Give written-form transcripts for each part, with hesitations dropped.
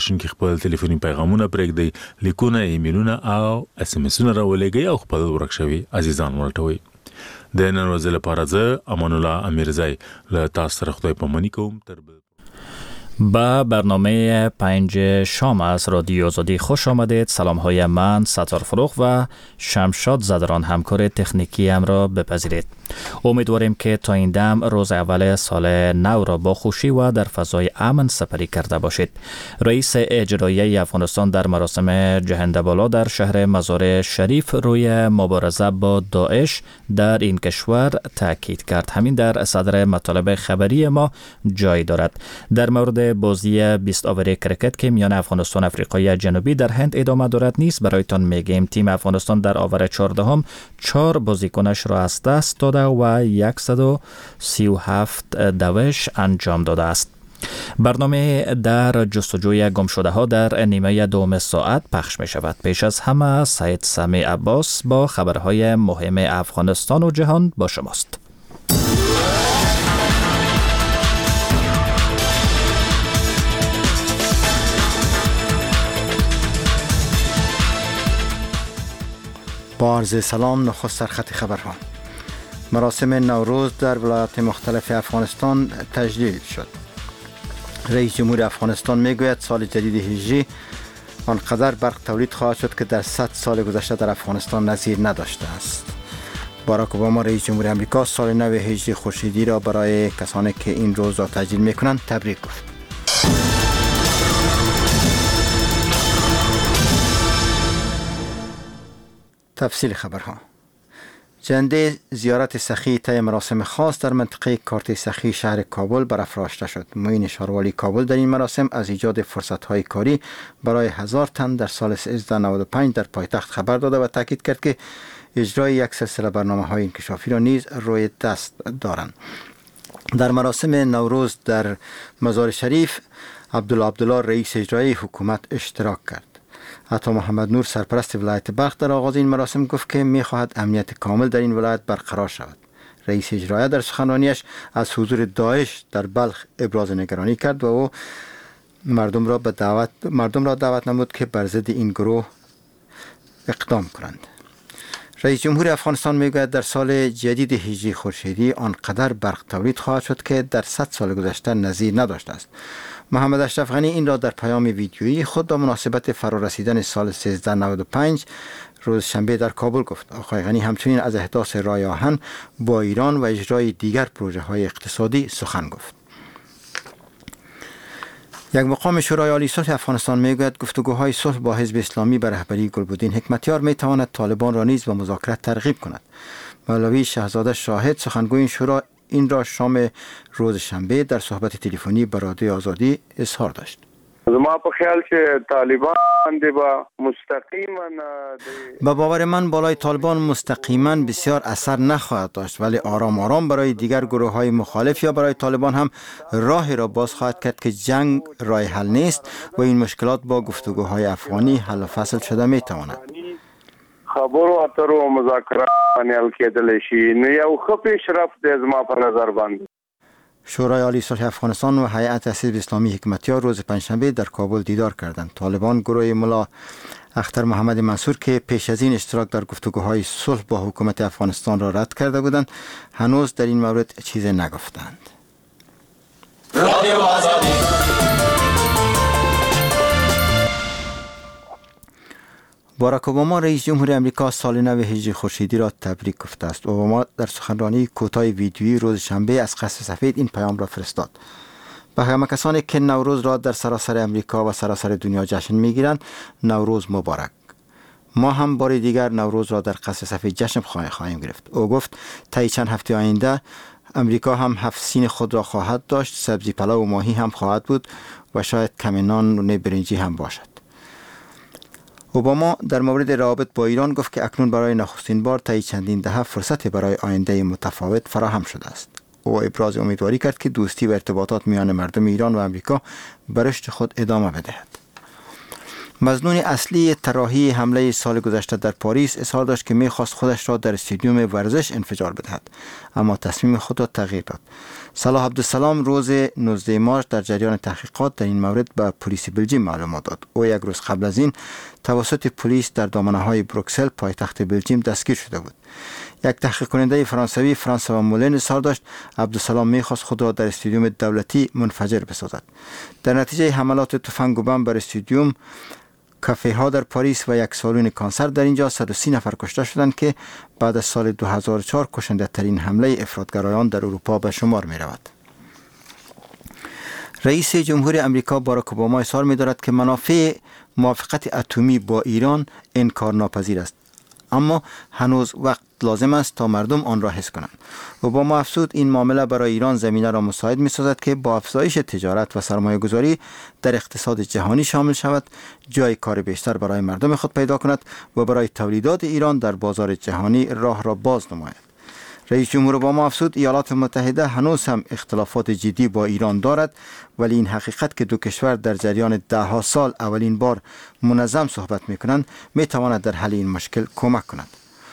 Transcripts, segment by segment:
شون کې خپل ټلیفوني پیغامونه پرېږدي، لیکونه، ایمیلونه او اس ام اسونه راولېږئ او خپل ورک شوي عزیزان ولټوئ. د نن ورځې لپاره زه امان الله امیرزی له تاسو سره خدای پامانی کوم. با برنامه 5 شام از رادیو آزادی خوش آمدید. سلام های من ستار فروغ و شمشاد زدران همکار تکنیکی هم را بپذیرید. امیدواریم که تا این دم روز اول سال نو را با خوشی و در فضای امن سپری کرده باشید. رئیس اجرایی افغانستان در مراسم جهندبالا در شهر مزار شریف روی مبارزه با داعش در این کشور تاکید کرد. همین در صدر مطالب خبری ما جای دارد. در مورد بازی 20 آور کرکت که میان افغانستان و آفریقای جنوبی در هند ادامه دارد نیست برایتان میگیم. تیم افغانستان در آور 14 4 بازیکنش را از دست داده و 137 دوش انجام داده است. برنامه در جستجوی گم شده ها در نیمه دوم ساعت پخش می شود. پیش از همه سید سمی عباس با خبرهای مهم افغانستان و جهان با شماست. با عرض سلام، نخست سرخط خبرها. مراسم نوروز در ولایات مختلف افغانستان تجلیل شد. رئیس جمهور افغانستان میگوید سال جدید هجری آنقدر برق تولید خواهد شد که در 100 سال گذشته در افغانستان نظیر نداشته است. باراک اوباما رئیس جمهور امریکا سال نو هجری خورشیدی را برای کسانی که این روز را تجلیل میکنند تبریک گفت. تفصیل خبرها. جنده زیارت سخی طی مراسم خاص در منطقه کارت سخی شهر کابل برافراشته شد. معین شاروالی کابل در این مراسم از ایجاد فرصت‌های کاری برای 1000 تن در سال 1395 در پایتخت خبر داده و تاکید کرد که اجرای یک سلسله برنامه‌های انکشافی را نیز روی دست دارند. در مراسم نوروز در مزار شریف عبدالله رئیس اجرایی حکومت اشتراک کرد. عطا محمد نور سرپرست ولایت بلخ در آغاز این مراسم گفت که می‌خواهد امنیت کامل در این ولایت برقرار شود. رئیس اجرایی در سخنرانیش از حضور داعش در بلخ ابراز نگرانی کرد و او مردم را دعوت نمود که بر ضد این گروه اقدام کنند. رئیس جمهور افغانستان میگوید در سال جدید هجری خورشیدی آنقدر برق تولید خواهد شد که در 100 سال گذشته نظیر نداشته است. محمد اشرف غنی این را در پیام ویدیویی خود به مناسبت فرارسیدن سال 1395 روز شنبه در کابل گفت. آقای غنی همچنین از احداث راه آهن با ایران و اجرای دیگر پروژه های اقتصادی سخن گفت. یک مقام شورای عالی صلح افغانستان میگوید گفتگوهای صلح با حزب اسلامی به رهبری گلبدین حکمتیار میتواند طالبان را نیز به مذاکرات ترغیب کند. مولوی شهزاده شاهد سخنگوی این شورا این را شام روز شنبه در صحبت تلفنی با رادیو آزادی اظهار داشت. ما په خیال چې طالبان با مستقیما به باور من بالای طالبان مستقیما بسیار اثر نخواهد داشت، ولی آرام آرام برای دیگر گروه های مخالف یا برای طالبان هم راه را باز خواهد کرد که جنگ راه حل نیست و این مشکلات با گفتگوهای افغانی حل و فصل شده می تواند. خبرو اترو او مذاکرات باندې حل کېدلی شي. نو یو ښه پیشرفت دی زما په نظر باندې. شورای عالی صلح افغانستان و هیئت حزب اسلامی حکمتیار روز پنجشنبه در کابل دیدار کردند. طالبان گروه ملا اختر محمد منصور که پیش از این اشتراک در گفتگوهای صلح با حکومت افغانستان را رد کرده بودند هنوز در این مورد چیزی نگفتند. باراک اوباما رئیس جمهور امریکا سال نو هجری خورشیدی را تبریک گفته است. اوباما در سخنرانی کوتاه ویدیویی روز شنبه از قصر سفید این پیام را فرستاد. به همه کسانی که نوروز را در سراسر امریکا و سراسر دنیا جشن میگیرند نوروز مبارک. ما هم بار دیگر نوروز را در قصر سفید جشن خواهیم گرفت. او گفت طی چند هفته آینده امریکا هم 7 سین خود را خواهد داشت، سبزی پلو و ماهی هم خواهد بود و شاید کمی نان و برنجی هم باشد. اوباما در مورد روابط با ایران گفت که اکنون برای نخستین بار طی چندین دهه فرصت برای آینده متفاوت فراهم شده است. او ابراز امیدواری کرد که دوستی و ارتباطات میان مردم ایران و امریکا به رشد خود ادامه بدهد. مظنون اصلی طراحی حمله سال گذشته در پاریس اظهار داشت که می‌خواست خودش را در استادیوم ورزش انفجار بدهد، اما تصمیم خود را تغییر داد. صلاح عبدالسلام روز 19 مارس در جریان تحقیقات در این مورد به پلیس بلژیم معلومات داد. او یک روز قبل از این توسط پلیس در دامنه‌های بروکسل پایتخت بلژیم دستگیر شده بود. یک تحقیق کننده فرانسوی فرانسوا مولن اظهار داشت عبدالسلام می‌خواست خود را در استادیوم دولتی منفجر بسازد. در نتیجه حملات تفنگ و بمب بر استادیوم، کافه ها در پاریس و یک سالن کنسرت در اینجا 130 نفر کشته شدند که بعد از سال 2004 کشنده ترین حمله افراطگرایان در اروپا به شمار می رود. رئیس جمهور امریکا باراک اوباما اظهار می دارد که منافع موافقت اتمی با ایران انکار ناپذیر است، اما هنوز وقت لازم است تا مردم آن را حس کنند. اوباما افزود این معامله برای ایران زمینه را مساعد می سازد که با افزایش تجارت و سرمایه گذاری در اقتصاد جهانی شامل شود، جای کار بیشتر برای مردم خود پیدا کند و برای تولیدات ایران در بازار جهانی راه را باز نماید. رئیس جمهور اوباما افزود ایالات متحده هنوز هم اختلافات جدی با ایران دارد، ولی این حقیقت که دو کشور در جریان 10 سال اولین بار منظم صحبت می کنند می تواند در حل این مشکل کمک کند.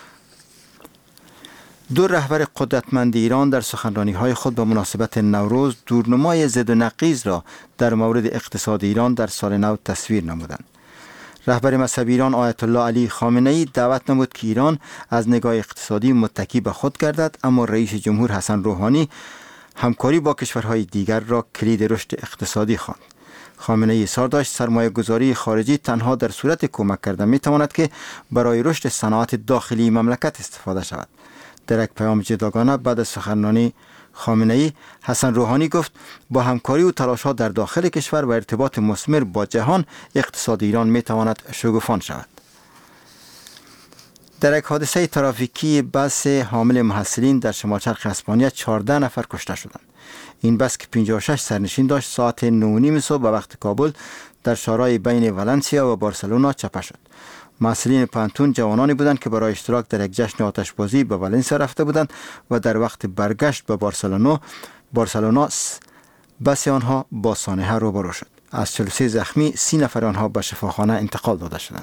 دو رهبر قدرتمند ایران در سخنرانی‌های خود به مناسبت نوروز دورنمای ضد و نقیض را در مورد اقتصاد ایران در سال نو تصویر نمودند. رهبر مذهبی ایران آیت الله علی خامنه‌ای دعوت نمود که ایران از نگاه اقتصادی متکی به خود گردد، اما رئیس جمهور حسن روحانی همکاری با کشورهای دیگر را کلید رشد اقتصادی خواند. خامنه‌ای اظهار داشت سرمایه گذاری خارجی تنها در صورت کمک کردن می تواند که برای رشد صنعت داخلی مملکت استفاده شود. در یک پیام جداگانه بعد از سخنرانی خامنه‌ای، حسن روحانی گفت با همکاری و تلاش‌ها در داخل کشور و ارتباط مثمر با جهان اقتصاد ایران می تواند شگوفان شود. در یک حادثه ترافیکی بس حامل محصلین در شمال شرق اسپانیا 14 نفر کشته شدند. این بس که 56 سرنشین داشت ساعت 9:30 صبح به وقت کابل در شهرهای بین ولنسیا و بارسلونا چپه شد. محصلین پانتون جوانانی بودند که برای اشتراک در یک جشن آتشبازی به ولنسیا رفته بودند و در وقت برگشت به بارسلونا بس آنها با سانحه روبرو شد. از 43 زخمی 30 نفر آنها به شفاخانه انتقال داده شدند.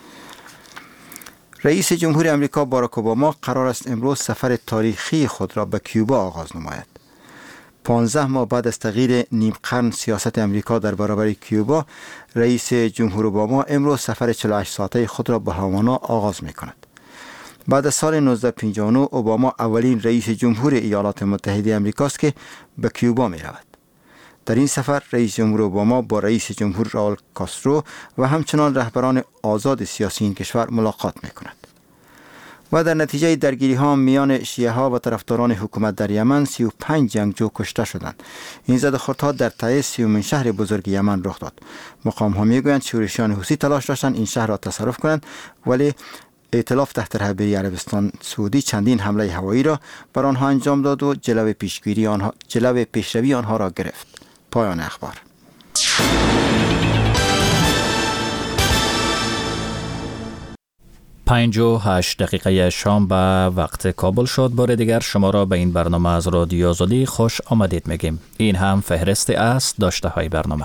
رئیس جمهور امریکا باراک اوباما قرار است امروز سفر تاریخی خود را به کیوبا آغاز نماید. 15 ماه بعد از تغییر نیم قرن سیاست امریکا در برابر کیوبا، رئیس جمهور اوباما امروز سفر 48 ساعته خود را به هاوانا آغاز می کند. بعد از سال 1959 اوباما اولین رئیس جمهور ایالات متحده امریکا است که به کیوبا می رود. در این سفر رئیس جمهور اوباما با رئیس جمهور راول کاسترو و همچنان رهبران آزاد سیاسی این کشور ملاقات می کند. و در نتیجه درگیری ها میان شیعه ها و طرفداران حکومت در یمن 35 جنگجو کشته شدند. این زدوخوردها در تعیز 30 شهر بزرگ یمن رخ داد. مقام ها میگویند شورشیان حوثی تلاش داشتند این شهر را تصرف کنند، ولی ائتلاف تحت رهبری عربستان سعودی چندین حمله هوایی را بر آنها انجام داد و جلو پیشروی آنها را گرفت. پایان اخبار. 58 دقیقه شام به وقت کابل شد. بار دیگر شما را به این برنامه از رادیو آزادی خوش آمدید میگیم. این هم فهرست از داشته های برنامه.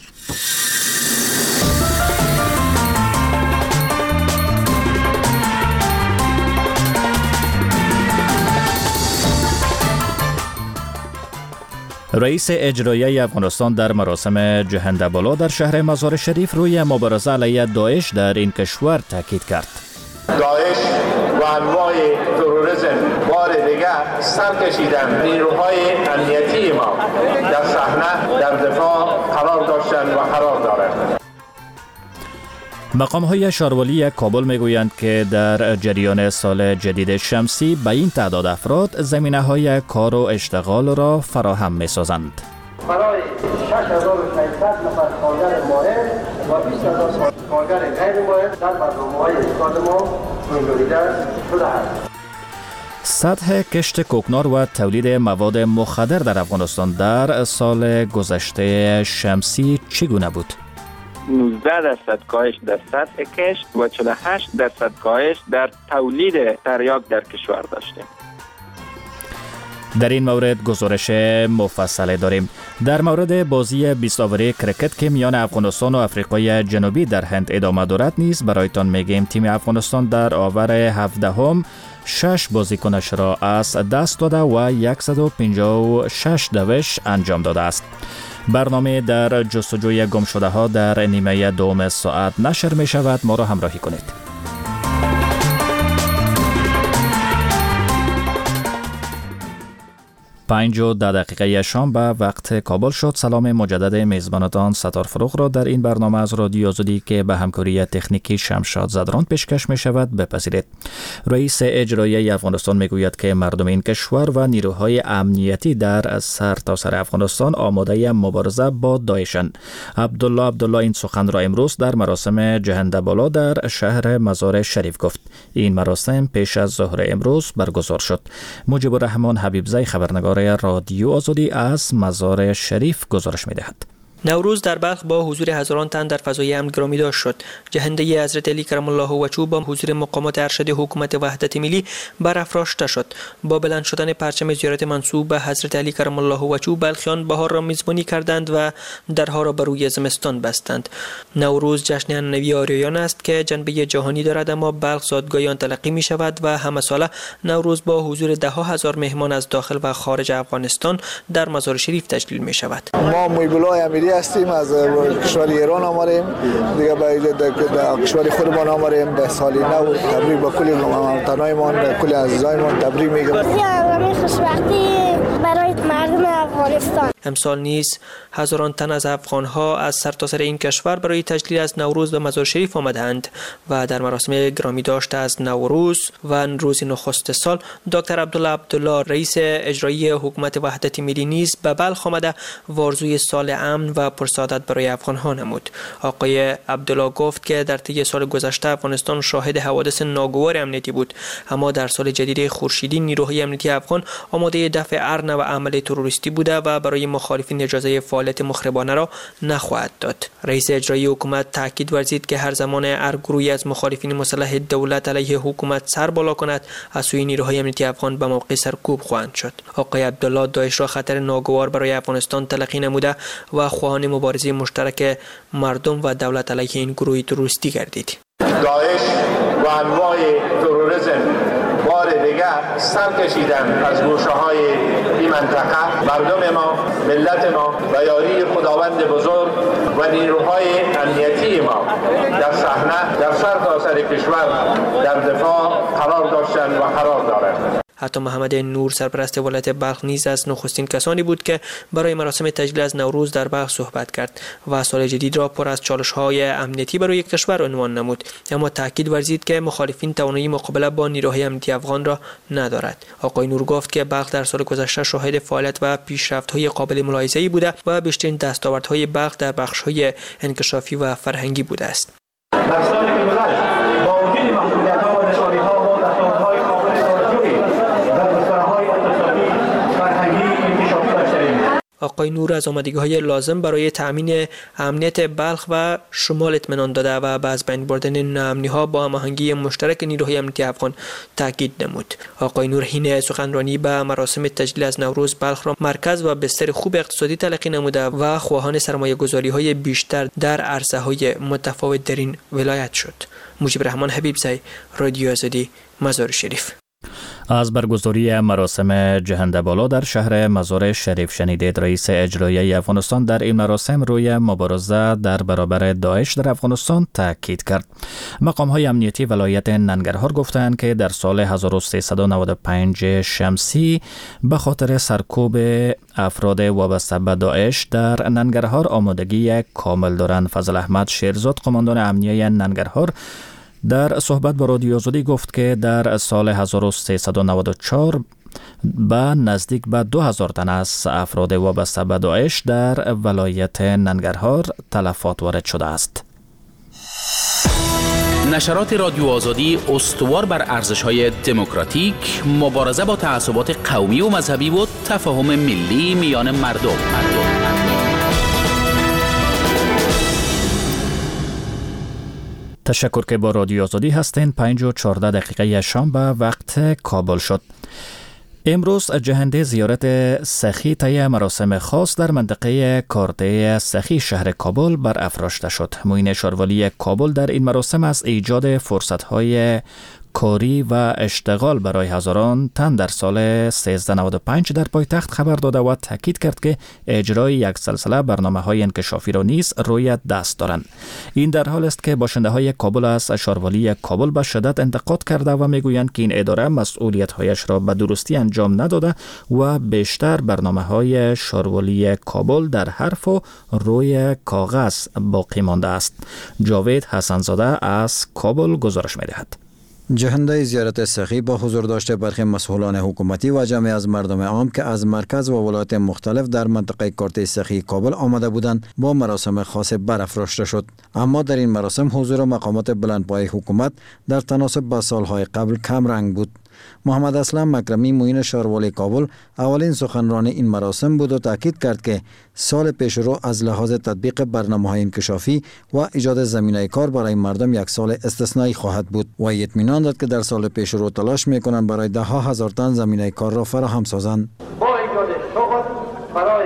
رئیس اجرایی افغانستان در مراسم جهندبالا در شهر مزار شریف روی مبارزه علیه داعش در این کشور تاکید کرد. داعش و انواع تروریسم بار دیگر سر کشیدن. نیروهای امنیتی ما در صحنه در دفاع قرار داشتند و قرار دارند. مقام‌های شاروالی کابل میگویند که در جریان سال جدید شمسی به این تعداد افراد زمینه‌های کار و اشتغال را فراهم می‌سازند. برای 6500 نفر کارگر ماهر و 20000 کارگر غیر ماهر در برنامه‌های اقتصاد ما منجمد شده است. سطح کشت کوکنار و تولید مواد مخدر در افغانستان در سال گذشته شمسی چگونه بود؟ 19% کاهش در سطح کشت و 48% کاهش در تولید تریاک در کشور داشتیم. در این مورد گزارش مفصل داریم. در مورد بازی 20 اوری کرکت که میان افغانستان و آفریقای جنوبی در هند ادامه دارد نیز برایتان میگیم تیم افغانستان در آور 17 6 بازیکنش را از دست داده و 156 دوش انجام داده است. برنامه در جستجوی گم شده ها در نیمه دوم ساعت نشر می شود. ما را همراهی کنید. 5:10 شام به وقت کابل شد. سلام مجدد میزبانتان ستار فروغ را در این برنامه از رادیو آزادی که به همکاری تکنیکی شمشاد زدران پیشکش می شود بپذیرید. رئیس اجرایی افغانستان می گوید که مردم این کشور و نیروهای امنیتی در سرتاسر افغانستان آماده مبارزه با داعشند. عبدالله این سخن را امروز در مراسم جهنده بالا در شهر مزار شریف گفت. این مراسم پیش از ظهر امروز برگزار شد. مجیب الرحمن حبیبزی خبرنگار رادیو آزادی از مزار شریف گزارش می‌دهد. نوروز در بلخ با حضور هزاران تن در فضای امن گرامی داشت شد. جهنده حضرت علی کرم الله وجهه با حضور مقامات ارشد حکومت وحدت ملی برافراشته شد. با بلند شدن پرچم زیارت منسوب به حضرت علی کرم الله وجهه بلخیان بهار را میزبانی کردند و درها را بر روی زمستان بستند. نوروز جشن نوی آریایان است که جنبه جهانی دارد، اما بلخ زادگاه آن تلقی می شود و همه ساله نوروز با حضور ده ها هزار مهمان از داخل و خارج افغانستان در مزار شریف تجلیل می شود. ما هستیم از کشور ایران آمدیم دیگه به کشور خودمان آمدیم به سال نو. تبریک به کل هموطنایمان، کل عزیزایمان تبریک میگم. خوشبختی برای مردم افغانستان. امسال نیز هزاران تن از افغان‌ها از سرتاسر این کشور برای تجلیل از نوروز به مزار شریف آمدند و در مراسم گرامی داشته از نوروز و روز نخست سال دکتر عبدالله رئیس اجرایی حکومت وحدت ملی نیز به بلخ آمده و آرزوی سال امن و پرسعادت برای افغان‌ها نمود. آقای عبدالله گفت که در طی سال گذشته افغانستان شاهد حوادث ناگوار امنیتی بود، اما در سال جدید خورشیدی نیروهای امنیتی افغان آماده دفع هر نوع عمل تروریستی بوده و برای مخالفین اجازه فعالیت مخربانه را نخواهد داد. رئیس اجرایی حکومت تاکید ورزید که هر زمان هر گروهی از مخالفین مسلح دولت علیه حکومت سر بالا کند، از سوی نیروهای امنیتی افغان به موقع سرکوب خواهند شد. آقای عبدالله داعش را خطر ناگوار برای افغانستان تلقی نموده و خواهان مبارزه مشترک مردم و دولت علیه این گروه تروریستی گردید. داعش و انواع تروریسم بار دیگر سر کشیدن از گوشه‌های این منطقه. مردم ما، ملت ما و یاری خداوند بزرگ و نیروهای امنیتی ما در صحنه در سرتاسر کشور در دفاع قرار داشتند و قرار دارند. حتی محمد نور سرپرست ولایت بلخ نیز از نخستین کسانی بود که برای مراسم تجلیل از نوروز در بلخ صحبت کرد و سال جدید را پر از چالش‌های امنیتی برای کشور عنوان نمود، اما تاکید ورزید که مخالفین توانایی مقابله با نیروهای امنیتی افغان را ندارد. آقای نور گفت که بلخ در سال گذشته شاهد فعالیت و پیشرفت‌های قابل ملاحظه‌ای بوده و بیشترین دستاوردهای بلخ در بخش‌های انکشافی و فرهنگی بوده است. در سال که گذشت با وجود محدودیت‌ها و نشانی‌ها و دستاوردهای قابل توجهی در گستره‌های اقتصادی، فرهنگی، انکشافی داشته‌ایم. آقای نور از آمادگی‌های لازم برای تأمین امنیت بلخ و شمال اطمینان داده و از بین بردن ناامنی‌ها با هماهنگی مشترک نیروهای امنیتی افغان تاکید نمود. آقای نور حین سخنرانی به مراسم تجلیل از نوروز بلخ را مرکز و بستر خوب اقتصادی تلقی نموده و خواهان سرمایه‌گذاری‌های بیشتر در عرصه‌های متفاوت در این ولایت شد. مجیب الرحمن حبیبزی، رادیو آزادی، مزار شریف. از برگزاری مراسم جهنده بالا در شهر مزار شریف شنیدید. رئیس اجرایی افغانستان در این مراسم روی مبارزه در برابر داعش در افغانستان تاکید کرد. مقام‌های امنیتی ولایت ننگرهار گفتند که در سال 1395 شمسی به خاطر سرکوب افراد وابسته به داعش در ننگرهار آمادگی کامل دارند. فضل احمد شیرزاد، قماندان امنیه ننگرهار، در صحبت با رادیو آزادی گفت که در سال 1394 به نزدیک به 2000 تن از افراد وابسته به داعش در ولایت ننگرهار تلفات وارد شده است. نشرات رادیو آزادی استوار بر ارزش‌های دموکراتیک، مبارزه با تعصبات قومی و مذهبی و تفاهم ملی میان مردم. تشکر که با رادیو آزادی هستین. 5:14 شام به وقت کابل شد. امروز جهنده زیارت سخی طی مراسم خاص در منطقه کارته سخی شهر کابل برافراشته شد. معین شاروالی کابل در این مراسم از ایجاد فرصت‌های کاری و اشتغال برای هزاران تن در سال 1395 در پایتخت خبر داده و تاکید کرد که اجرای یک سلسله برنامه‌های انکشافی را نیز روی دست دارند. این در حال است که باشنده‌های کابل از شاروالی کابل به شدت انتقاد کرده و میگویند که این اداره مسئولیت‌هایش را به درستی انجام نداده و بیشتر برنامه‌های شاروالی کابل در حرف و روی کاغذ باقی مانده است. جاوید حسنزاده از کابل گزارش می‌دهد. جهنده زیارت سخی با حضور داشته برخی مسئولان حکومتی و جمعی از مردم عام که از مرکز و ولایات مختلف در منطقه کارته سخی کابل آمده بودند با مراسم خاص برافراشته شد. اما در این مراسم حضور مقامات بلندپایه حکومت در تناسب با سالهای قبل کم رنگ بود. محمد اسلم مکرمی معین شاروالی کابل اولین سخنران این مراسم بود و تاکید کرد که سال پیش رو از لحاظ تطبیق برنامه‌های انکشافی و ایجاد زمینه کار برای مردم یک سال استثنایی خواهد بود و اطمینان داد که در سال پیش رو تلاش می‌کنند برای ده ها هزار تن زمینه کار را فراهم سازند. با ایجاد شغل برای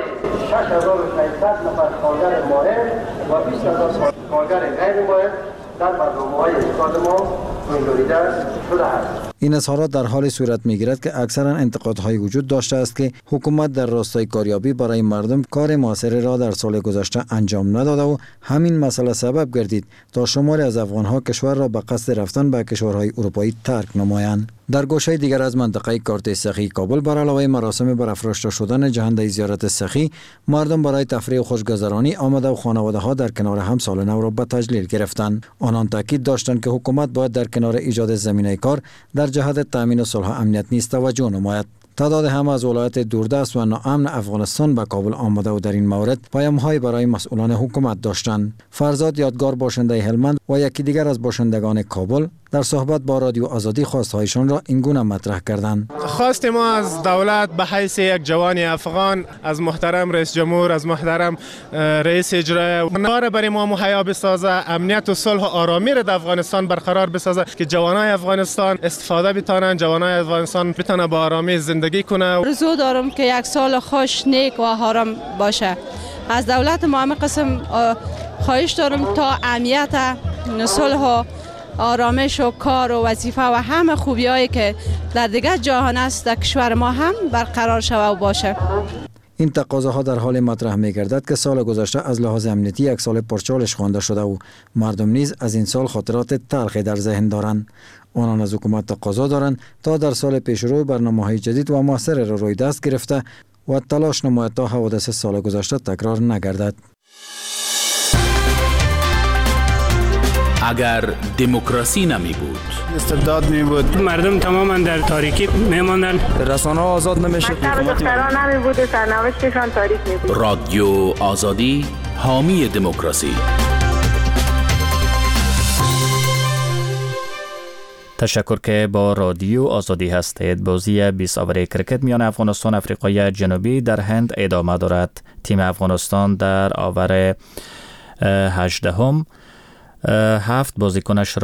6600 نفر کارگر ماهر و 20000 کارگر غیر ماهر در برنامه‌های اقتصاد ما منجریده شده است. این اظهارات در حال صورت می‌گیرد که اکثرا انتقادهای وجود داشته است که حکومت در راستای کاریابی برای مردم کار موثری را در سال گذشته انجام نداده و همین مسئله سبب گردید تا شماری از افغان‌ها کشور را به قصد رفتن به کشورهای اروپایی ترک نمایند. در گوشه دیگر از منطقه کارته سخی کابل بر علاوه مراسم برافراشته شدن جهنده زیارت سخی، مردم برای تفریح و خوشگذرانی آمده و خانواده‌ها در کنار هم سال نو را به تجلیل گرفتند. آنان تاکید داشتند که حکومت باید در کنار ایجاد زمینه کار در جهت تامین صلح و امنیت نیز توجه نماید. تعداد هم از ولایات دوردست و ناامن افغانستان به کابل آمده و در این مورد پیام‌های برای مسئولان حکومت داشتند. فرزاد یادگار باشنده هلمند و یکی دیگر از باشندگان کابل در صحبت با رادیو آزادی خواستهایشان را این گونه مطرح کردند. خواست ما از دولت به حیث یک جوان افغان، از محترم رئیس جمهور، از محترم رئیس اجرایی کار برای ما مهیا بسازه، امنیت و صلح و آرامی را در افغانستان برقرار بسازه که جوانای افغانستان استفاده بتونن، جوانای افغانستان بتونن با آرامی زندگی کنه. آرزو دارم که یک سال خوش، نیک و آرام باشه. از دولت ما همه قسم خواهش دارم تا امنیت، صلح و آرامش و کار و وظیفه و همه خوبیایی که در دیگر جهان است در کشور ما هم برقرار شوه و باشه. این تقاضاها در حال مطرح می‌گردد که سال گذشته از لحاظ امنیتی یک سال پرچالش خوانده شده و مردم نیز از این سال خاطرات تلخی در ذهن دارند. آنان از حکومت تقاضا دارند تا در سال پیشرو برنامه‌های جدید و موثر را روی دست گرفته و تلاش نماید تا حوادث سال گذشته تکرار نگردد. اگر دموکراسی نمی بود، استبداد می بود، مردم تماما در تاریکی می ماندن، رسانه آزاد نمی شد، دختران نمی بود، سرنوشتشان تاریک می بود. رادیو آزادی، حامی دموکراسی. تشکر که با رادیو آزادی هستید. بازی 20 اوور کرکت میان افغانستان و آفریقای جنوبی در هند ادامه دارد. تیم افغانستان در اوور 18 8 بازیکنش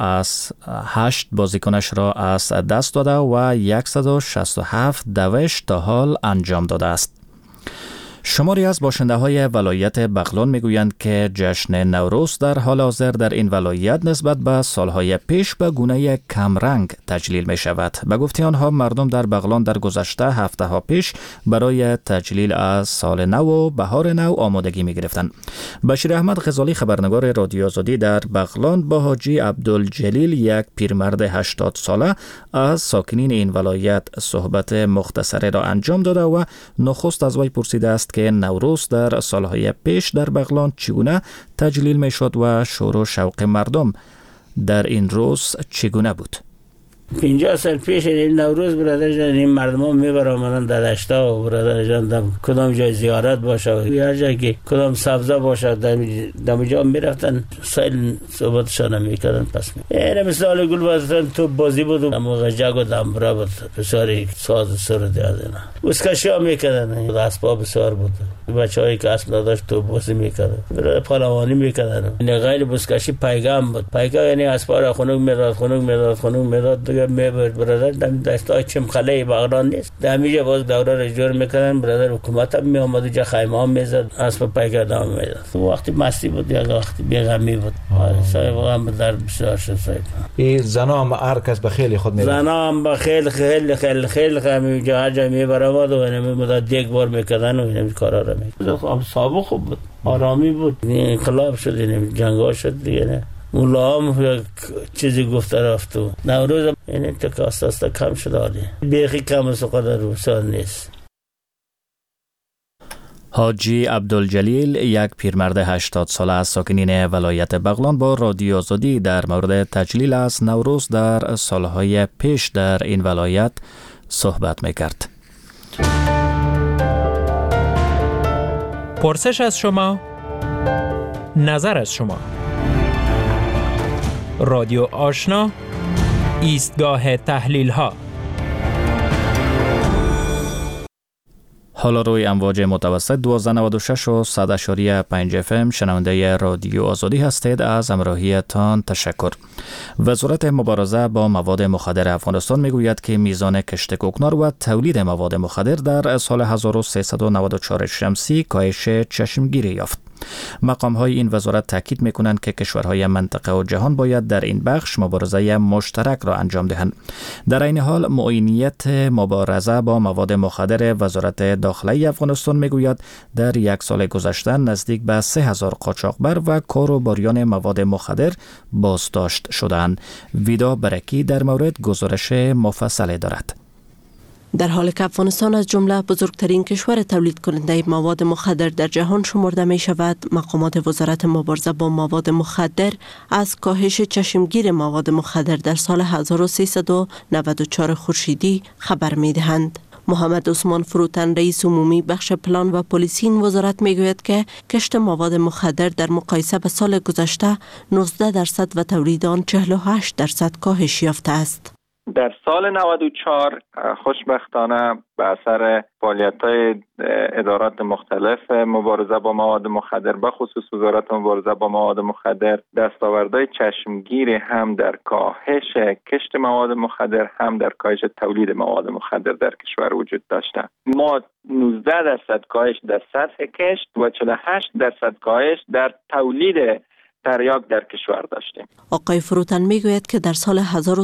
را از دست داده و 167 دوش تا حال انجام داده است. شماری از باشنده های ولایت بغلان میگویند که جشن نوروز در حال حاضر در این ولایت نسبت به سالهای پیش به گونه کمرنگ تجلیل می شود. به گفته آنها مردم در بغلان در گذشته هفته ها پیش برای تجلیل از سال نو و بهار نو آمادگی می گرفتند. بشیر احمد غزالی خبرنگار رادیو آزادی در بغلان با حاجی عبدالجلیل یک پیرمرد 80 ساله از ساکنین این ولایت صحبت مختصری را انجام داده و نخست از وی پرسیده است که نوروز در سالهای پیش در بغلان چگونه تجلیل می شد و شور و شوق مردم در این روز چگونه بود. 50 سال پیش این نوروز برادر جان این مردم میبر آمدن در دشتا و برادر جان کدام جای زیارت باشه و هر جایی که کدام سبزه باشه در جا میرفتن سایل صحبتشان میکردن. پس این مثال گل بازتن تو بازی بود اما جگ و دمبرا بود بسیاری ساز سر دیاده نه اسکشی ها میکردن اسباب بسیار بود. بچه هایی که اسب نداشت تو بازی میکردن برای پالوانی میکردن. این غیر بسکشی پایگام بود. پایگاه یعنی اسبار خنک میداد دیگه میبرد برادر دم دستای چمخله بغداد نیست دمیجه باز دوره رو جور میکردن برادر حکومت هم میامد جا خیمه هم میزد اسب پیکر دام میزد وقتی مستی بود یا وقتی بیغمی بود صاحب هم در بسیار شد صاحب این زنا هم هر کس به خیلی خود میبرد زنا هم به خیلی خیلی جا میبرد و نمیمد یک بار میکردن و این کارا رو میکردن سابق خوب بود آرامی بود انقلاب شد جنگا شد دیگه نه مولا هم چیزی گفته رفت و نوروز این تکاست کم شده بیخی کم از قدر روسان نیست. حاجی عبدالجلیل یک پیرمرد 80 ساله از ساکنین ولایت بغلان با رادیو آزادی در مورد تجلیل از نوروز در سالهای پیش در این ولایت صحبت میکرد. پرسش از شما، نظر از شما. رادیو آشنا، ایستگاه تحلیل ها. حالا روی امواج متوسط 1296 و 100.5 FM شنونده رادیو آزادی هستید. از همراهیتان تشکر. وزارت مبارزه با مواد مخدر افغانستان میگوید که میزان کشت کوکنار و تولید مواد مخدر در سال 1394 شمسی کاهش چشمگیری یافت. مقام‌های این وزارت تاکید می‌کنند که کشورهای منطقه و جهان باید در این بخش مبارزه مشترک را انجام دهند. در این حال معینیت مبارزه با مواد مخدر وزارت داخلی افغانستان میگوید در یک سال گذشته نزدیک به 3000 قاچاقبر و کاروباریان مواد مخدر بازداشت شدند. ویدا برکی در مورد گزارش مفصل دارد. در حالی که افغانستان از جمله بزرگترین کشور تولید کننده مواد مخدر در جهان شمرده می شود، مقامات وزارت مبارزه با مواد مخدر از کاهش چشمگیر مواد مخدر در سال 1394 خورشیدی خبر می دهند. محمد عثمان فروتن رئیس عمومی بخش پلان و پلیسی این وزارت می گوید که کشت مواد مخدر در مقایسه به سال گذشته 19% و تولید آن 48% کاهش یافته است. در سال 94 خوشبختانه به اثر فعالیت‌های ادارات مختلف مبارزه با مواد مخدر به خصوص وزارت مبارزه با مواد مخدر دستاوردهای چشمگیر هم در کاهش کشت مواد مخدر هم در کاهش تولید مواد مخدر در کشور وجود داشته. ما 19% کاهش در سطح کشت و 48% کاهش در تولید تریاک در کشور داشتیم. آقای فروتن میگوید که در سال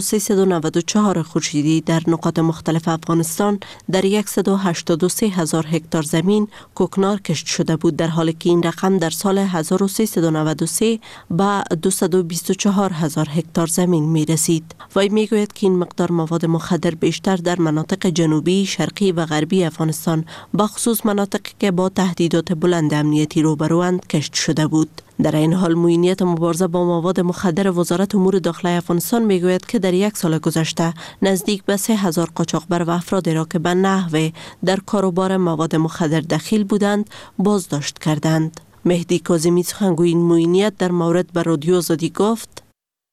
1394 خورشیدی در نقاط مختلف افغانستان در 183,000 هکتار زمین کوکنار کشت شده بود، در حالی که این رقم در سال 1393 به 224,000 هکتار زمین می رسید. وی میگوید که این مقدار مواد مخدر بیشتر در مناطق جنوبی، شرقی و غربی افغانستان، بخصوص مناطقی که با تهدیدات بلند امنیتی روبروند کشت شده بود. در این حال معینیت مبارزه با مواد مخدر وزارت امور داخلی افغانستان میگوید که در یک سال گذشته نزدیک به 3000 قاچاقبر و افرادی را که به نحو در کاروبار مواد مخدر دخیل بودند بازداشت کردند. مهدی کاظمی سخنگوی این معینیت در مورد به رادیو آزادی گفت: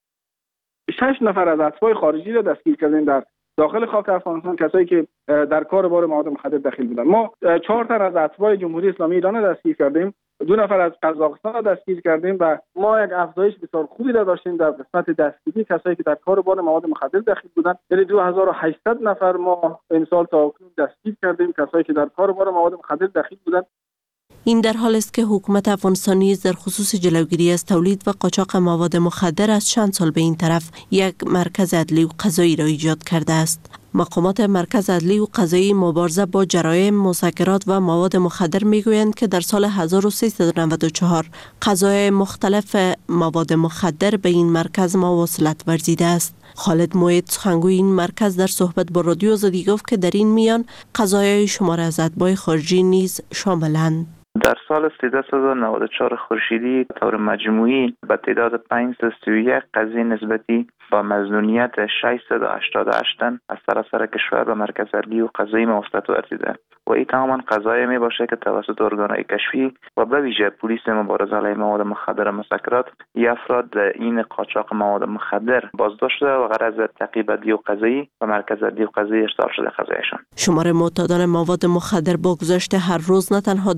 6 نفر از اتباع خارجی را دستگیر کردیم در داخل خاک افغانستان، کسایی که در کاروبار مواد مخدر دخیل بودند. ما 4 تن از اتباع جمهوری اسلامی ایران را دستگیر کردیم، 2 نفر از قزاقستان را دستگیر کردیم و ما یک افزایش بسیار خوبی را داشتیم در قسمت دستگیری کسایی که در کاروبار مواد مخدر دخیل بودند. یعنی 2800 نفر ما این سال تا اکنون دستگیر کردیم کسایی که در کاروبار مواد مخدر دخیل بودند. این در حال است که حکومت افغانستان نیز در خصوص جلوگیری از تولید و قاچاق مواد مخدر از چند سال به این طرف یک مرکز عدلی و قضایی را ایجاد کرده است. مقامات مرکز عدلی و قضایی مبارزه با جرایم مسکرات و مواد مخدر میگویند که در سال 1394 قضایای مختلف مواد مخدر به این مرکز مواصلت ورزیده است. خالد موعد سخنگوی این مرکز در صحبت با رادیو آزادی گفت که در این میان قضایای شمار از اتباع خارجی نیز شاملند. در سال 1394 خورشیدی طور مجموعی به تعداد 531 قضیه نسبتی با مظنونیت 688 تن از سراسر کشور به مرکز عدلی و قضایی مواصلت ورزیده و این تماما قضایی می باشه که توسط ارگان‌های کشفی و به ویژه پلیس مبارزه علیه مواد مخدر و مسکرات افراد این قاچاق مواد مخدر بازداشت شده و غرض تعقیب عدلی و قضایی و مرکز عدلی و قضایی ارسال شده قضایشان. شمار معتادان مواد مخدر با گذشت هر روز نه تنها در سطح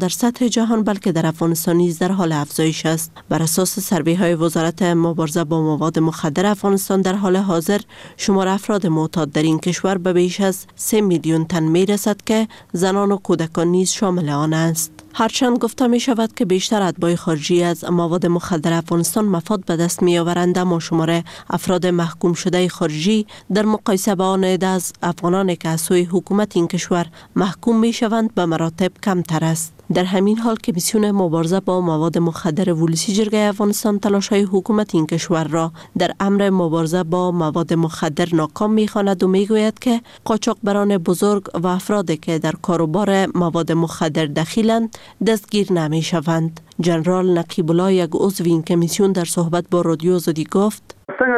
جهان بلکه در افغانستان نیز در حال افزایش است. بر اساس سروی های وزارت مبارزه با مواد مخدر افغانستان در حال حاضر شمار افراد معتاد در این کشور به بیش از 3 میلیون تن می رسد که زنان و کودکان نیز شامل آن است. هرچند گفته می شود که بیشتر اتباع خارجی از مواد مخدر افغانستان مفاد به دست می آورند، اما شمار افراد محکوم شده خارجی در مقایسه با آن عده از افغانانی که از سوی حکومت این کشور محکوم می شوند به مراتب کمتر است. در همین حال کمیسیون مبارزه با مواد مخدر ولسی جرگه افغانستان تلاش‌های حکومت این کشور را در امر مبارزه با مواد مخدر ناکام می‌خواند و می‌گوید که قاچاقبران بزرگ و افرادی که در کاروبار مواد مخدر دخیلند دستگیر نمی‌شوند. جنرال نقیب الله، یک عضو این کمیسیون، در صحبت با رادیو آزادی گفت: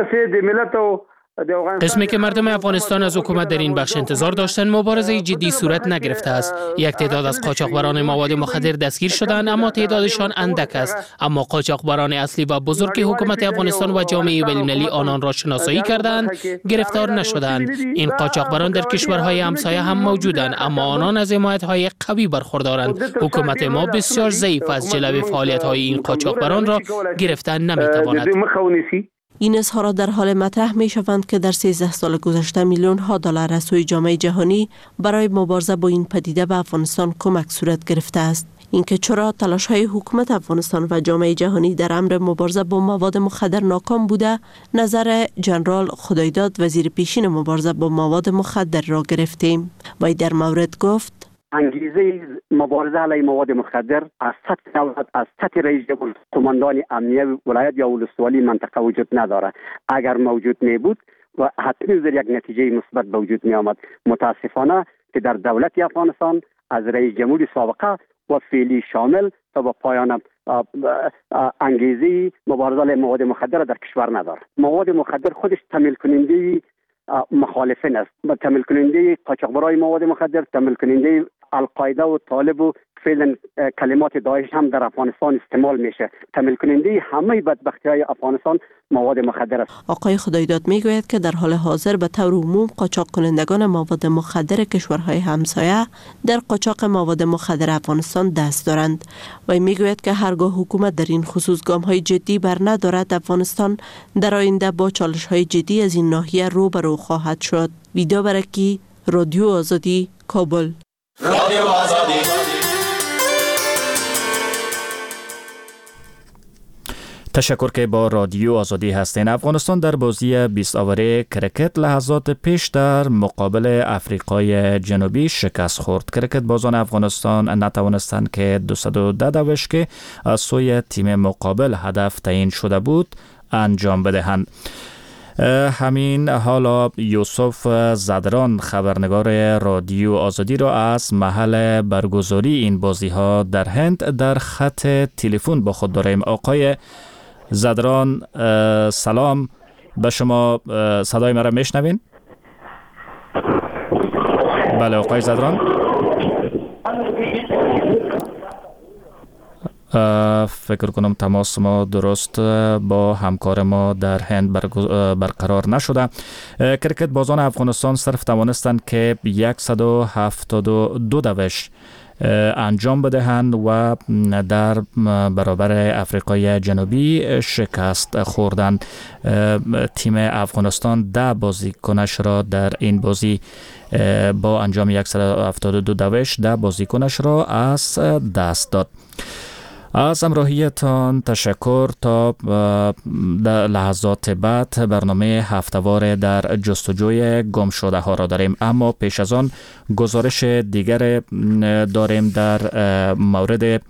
قسمی که مردم افغانستان از حکومت در این بخش انتظار داشتن مبارزه جدی صورت نگرفته است. یک تعداد از قاچاقبران مواد مخدر دستگیر شدند، اما تعدادشان اندک است. اما قاچاقبران اصلی و بزرگ حکومت افغانستان و جامعه بین‌المللی آنان را شناسایی کردند، گرفتار نشدند. این قاچاقبران در کشورهای همسایه هم موجودند، اما آنان از حمایت‌های قوی برخوردارند. حکومت ما بسیار ضعیف از جلب فعالیت‌های این قاچاقبران را گرفتن نمی‌تواند. این اظهارات در حال مطرح می شوند که در 13 سال گذشته میلیون ها دلار از سوی جامعه جهانی برای مبارزه با این پدیده به افغانستان کمک صورت گرفته است. اینکه چرا تلاش های حکومت افغانستان و جامعه جهانی در امر مبارزه با مواد مخدر ناکام بوده، نظر جنرال خدایداد، وزیر پیشین مبارزه با مواد مخدر را گرفتیم. وی در مورد گفت: انگیزه مبارزه علیه مواد مخدر از سطح دولت، از سطح رئیس جمهور، قماندان امنیه ولایت یا ولسوالی منطقه وجود نداره. اگر موجود نبود و حتمی در یک نتیجه مثبت به وجود می آمد. متاسفانه که در دولت افغانستان از رئیس جمهور سابقه و فعلی شامل تا به پایان انگیزه مبارزه علیه مواد مخدر در کشور نداره. مواد مخدر خودش تمویل کننده مخالفین است. تمویل کننده قاچاقبرای مواد مخدر، تمویل کننده القاعده و طالب و فعلا کلمات داعش هم در افغانستان استعمال میشه. تمویل کننده همه بدبختی‌های افغانستان مواد مخدر است. آقای خدایداد میگوید که در حال حاضر به طور عموم قاچاق کنندگان مواد مخدر کشورهای همسایه در قاچاق مواد مخدر افغانستان دست دارند و میگوید که هرگاه حکومت در این خصوص گام‌های جدی بر ندارد، افغانستان در آینده با چالش‌های جدی از این ناحیه روبرو خواهد شد. ویدا برکی، رادیو آزادی، کابل. رادیو آزادی. تشکر که با رادیو آزادی هستین. افغانستان در بازی 20 اوور کرکت لحظات پیش در مقابل افریقای جنوبی شکست خورد. کرکت بازان افغانستان نتوانستند که 210 دوش که از سوی تیم مقابل هدف تعیین شده بود انجام بدهند. همین حالا یوسف زدران خبرنگار رادیو آزادی را از محل برگزاری این بازی ها در هند در خط تلفن با خود داریم. آقای زدران سلام به شما، صدای مرا میشنوین؟ بله آقای زدران، فکر کنم تماس ما درست با همکار ما در هند برقرار نشده. کرکت بازان افغانستان صرف توانستند که 172 دوش انجام بدهند و در برابر افریقای جنوبی شکست خوردند. تیم افغانستان 10 بازیکنش را در این بازی با انجام 172 دوش 10 بازیکنش را از دست داد. از همراهیتان تشکر. تا لحظات بعد برنامه هفته‌وار در جستجوی گم شده ها را داریم، اما پیش از آن گزارش دیگر داریم در مورد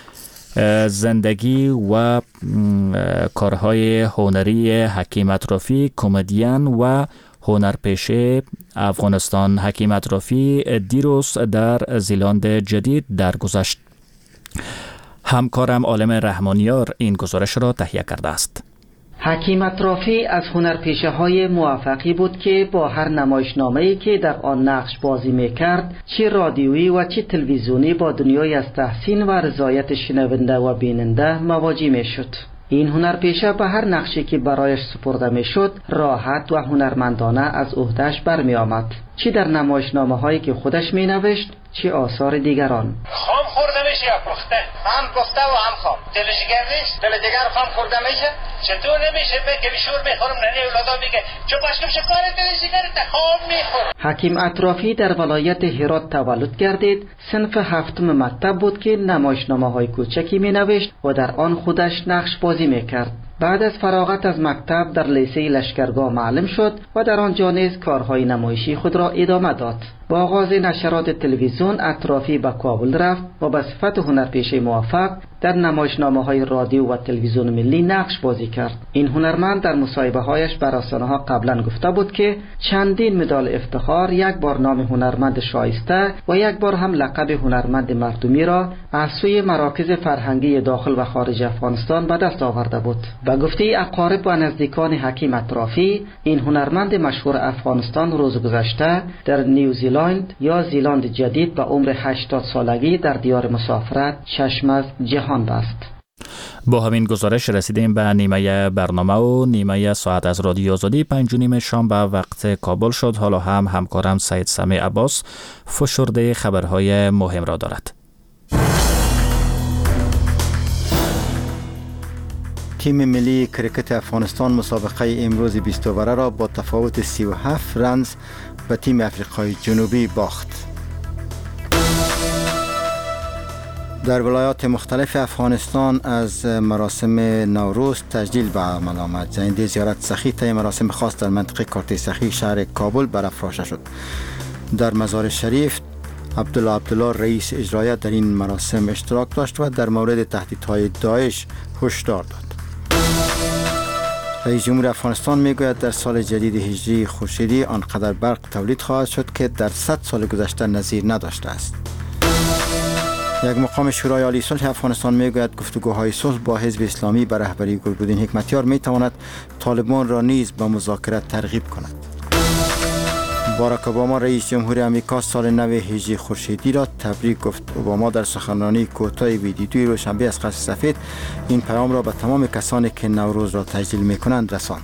زندگی و کارهای هنری حکیم اطرافی، کمدین و هنرپیشه افغانستان. حکیم اطرافی دیروز در زیلند جدید درگذشت. همکارم عالم رحمانیار این گزارش را تهیه کرده است. حکیم اطرافی از هنرپیشه‌های موفقی بود که با هر نمایشنامه‌ای که در آن نقش بازی می‌کرد، چه رادیویی و چه تلویزیونی، با دنیای از تحسین و رضایت شنونده و بیننده مواجه می‌شد. این هنرپیشه به هر نقشی که برایش سپرده می‌شد راحت و هنرمندانه از عهده‌اش برمی‌آمد، چه در نمایشنامه‌هایی که خودش می‌نوشت، چه آثار دیگران. خام خورده میشه یا پخته؟ هم گفته و هم خواب. دل جگر نیست، دل جگر خام خورده میشه. چطور نمیشه که شور میخورم ننه اولادا میگه چه باشکم شکار دل جگر خواب میخورم. حکیم اطرافی در ولایت هرات تولد گردید. صنف هفتم مکتب بود که نمایشنامه‌های کوچکی مینوشت و در آن خودش نقش بازی میکرد. بعد از فراغت از مکتب در لیسه لشکرگاه معلم شد و در آنجا نیز کارهای نمایشی خود را ادامه داد. با آغاز نشرات تلویزیون اطرافی به کابل رفت و به صفت هنرپیشه موفق در نمایشنامه‌های رادیو و تلویزیون ملی نقش بازی کرد. این هنرمند در مصاحبه‌هایش بر رسانه‌ها قبلا گفته بود که چندین مدال افتخار، یک بار نام هنرمند شایسته و یک بار هم لقب هنرمند مردمی را از سوی مراکز فرهنگی داخل و خارج افغانستان به دست آورده بود. به گفته اقارب و نزدیکان حکیم اطرافی، این هنرمند مشهور افغانستان روز گذشته در نیوزیلند یا زیلند جدید به عمر 80 سالگی در دیار مسافرت چشم از جهان بست. با همین گزارش رسیدیم به نیمه برنامه و نیمه ساعت از رادیو آزادی 5:30 شام به وقت کابل شد. حالا هم همکارم سید سمی عباس فشرده خبرهای مهم را دارد. تیم ملی کرکت افغانستان مسابقه امروز 20 اوره را با تفاوت 37 رنز به تیم افریقای جنوبی باخت. در ولایات مختلف افغانستان از مراسم نوروز تجلیل به عمل آمد. زنده زیارت سخی طی مراسم خاص در منطقه کارت سخی شهر کابل برافراشته شد. در مزار شریف عبدالله رئیس اجرایی در این مراسم اشتراک داشت و در مورد تهدیدهای داعش هشدار داد. رئیس جمهور افغانستان میگوید در سال جدید هجری خورشیدی آنقدر برق تولید خواهد شد که در 100 سال گذشته نظیر نداشته است. یک مقام شورای عالی صلح افغانستان میگوید گفتگوهای صلح با حزب اسلامی به رهبری گلبدین حکمتیار میتواند طالبان را نیز به مذاکرات ترغیب کند. باراک اوباما رئیس جمهور امریکا سال نو هجری خورشیدی را تبریک گفت. اوباما در سخنرانی کوتاه ویدیویی روشنبه از قصر سفید این پیام را به تمام کسانی که نوروز را تجلیل میکنند رساند.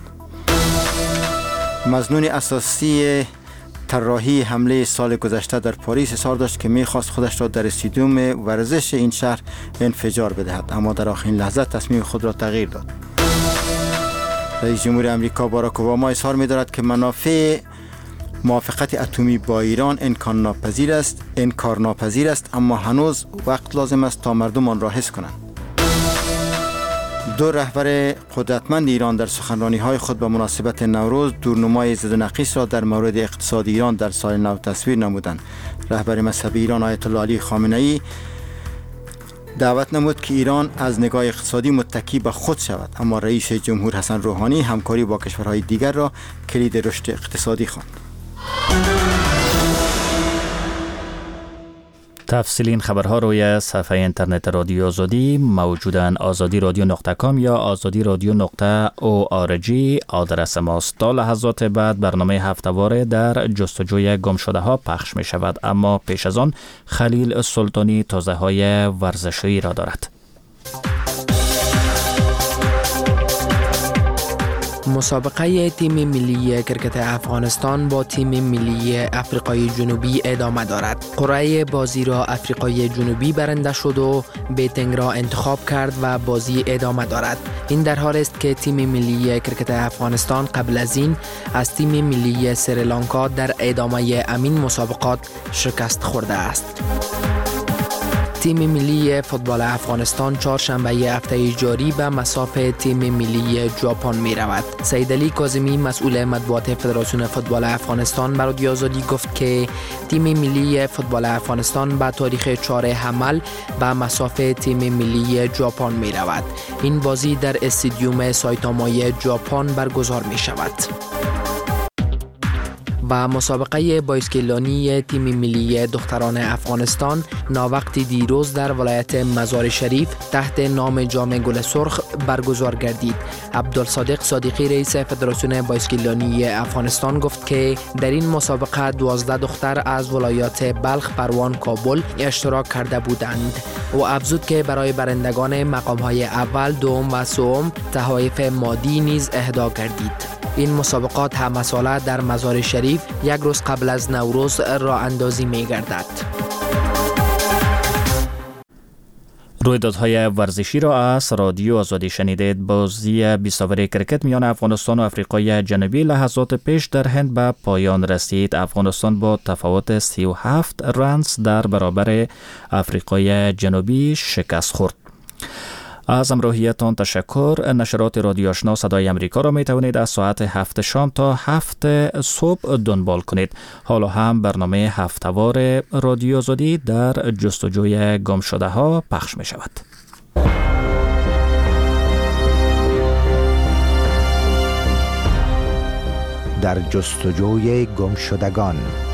مظنون اساسی طراحی حمله سال گذشته در پاریس اصرار داشت که میخواست خودش را در استادیوم ورزش این شهر انفجار بدهد، اما در آخرین لحظه تصمیم خود را تغییر داد. رئیس جمهور امریکا باراک اوباما اظهار می‌دارد که منافع موافقت اتمی با ایران انکار ناپذیر است، اما هنوز وقت لازم است تا مردم آن را حس کنند. دو رهبر قدرتمند ایران در سخنرانی‌های خود به مناسبت نوروز دورنمای ضد نقیص را در مورد اقتصاد ایران در سال نو تصویر نمودند. رهبر مذهبی ایران آیت الله علی خامنه‌ای دعوت نمود که ایران از نگاه اقتصادی متکی به خود شود، اما رئیس جمهور حسن روحانی همکاری با کشورهای دیگر را کلید رشد اقتصادی خواند. تفصیل این خبرها روی صفحه اینترنت رادیو آزادی موجودن. azadi.radio.com یا azadi.radio.org آدرس ماست. تا لحظات بعد برنامه هفته‌واره در جستجوی گم شده ها پخش می شود، اما پیش از آن خلیل سلطانی تازه های ورزشی را دارد. مسابقه تیم ملی کرکت افغانستان با تیم ملی افریقای جنوبی ادامه دارد. قرعه بازی را افریقای جنوبی برنده شد و بیتنگ را انتخاب کرد و بازی ادامه دارد. این در حال است که تیم ملی کرکت افغانستان قبل از این از تیم ملی سریلانکا در ادامه امین مسابقات شکست خورده است. تیم ملی فوتبال افغانستان چهارشنبه هفته جاری به مصاف تیم ملی ژاپن می رود. سید علی کاظمی مسئول مطبوعات فدراسیون فوتبال افغانستان به رادیو آزادی گفت که تیم ملی فوتبال افغانستان به تاریخ 4 حمل به مصاف تیم ملی ژاپن می رود. این بازی در استادیوم سایتامای ژاپن برگزار می شود. و مسابقه بایسکلانی تیم ملی دختران افغانستان ناوقت دیروز در ولایت مزار شریف تحت نام جام گل سرخ برگزار گردید. عبدالصادق صادقی رئیس فدراسیون بایسکلانی افغانستان گفت که در این مسابقه 12 دختر از ولایات بلخ، پروان، کابل اشتراک کرده بودند. او افزود که برای برندگان مقام‌های اول، دوم و سوم تحایف مادی نیز اهدا گردید. این مسابقات هم ساله در مزار شریف یک روز قبل از نوروز راه اندازی می گردد. رویدادهای ورزشی را از رادیو آزادی شنیدید. بازی 20 اوور کرکت میان افغانستان و آفریقای جنوبی لحظات پیش در هند به پایان رسید. افغانستان با تفاوت 37 رنز در برابر آفریقای جنوبی شکست خورد. از همراهیتان تشکر. نشرات رادیو آشنا صدای امریکا را می توانید از ساعت 7 شام تا 7 صبح دنبال کنید. حالا هم برنامه هفته‌وار رادیو آزادی در جستجوی گم شده ها پخش می شود. در جستجوی گم شدگان.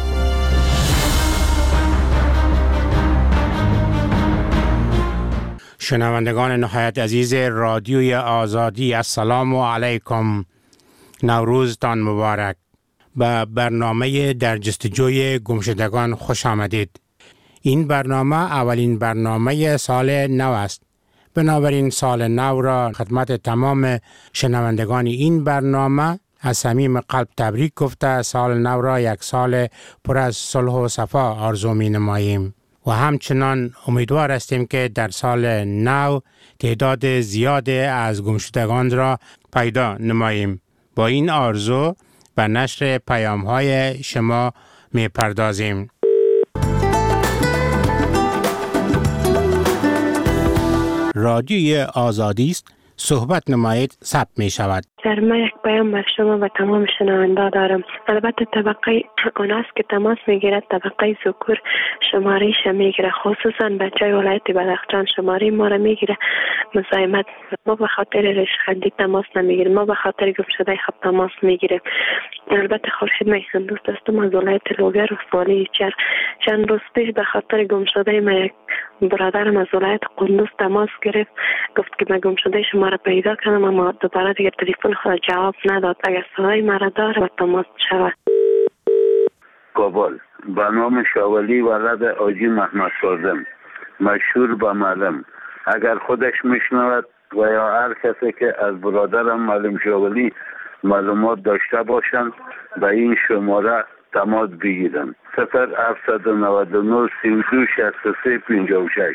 شنوندگان نهایت عزیز رادیوی آزادی، السلام علیکم. نوروزتان مبارک. به برنامه در جستجوی گمشدگان خوش آمدید. این برنامه اولین برنامه سال نو است. بنابراین سال نو را خدمت تمام شنوندگان این برنامه از صمیم قلب تبریک گفته سال نو را یک سال پر از صلح و صفا آرزو می نماییم و همچنان امیدوار هستیم که در سال نو تعداد زیاد از گمشدگان را پیدا نماییم. با این آرزو به نشر پیام‌های شما می پردازیم. رادیوی آزادی است. صحبت نمایید ثبت می شود. من یک پیام بر شما و تمام شنونده دارم. البته طبقه اوناس که تماس میگیرد طبقه ذکور شماریش میگیره، خصوصا بچه ولایت بدخشان شماره ما را میگیره. مزاحمت ما به خاطر ریشخندی تماس نمیگیریم، ما به خاطر گمشده خب تماس میگیریم. البته خورشید میخند دوست هستم از ولایت لوگر و سوالی چر. چند روز پیش به خاطر گمشده ما یک برادرم از ولایت قندوز تماس گرفت، گفت که من گمشده شما را پیدا کردم اما دوباره دیگه تلفن خود جواب نداد. اگر صدای مرا داره و تماس شود. کابل به نام شاولی ولد آجی محمد کاظم، مشهور به معلم. اگر خودش میشنود و یا هر کسی که از برادرم معلم شاولی معلومات داشته باشند به این شماره تماس بگیرند. 0799 32 63 56.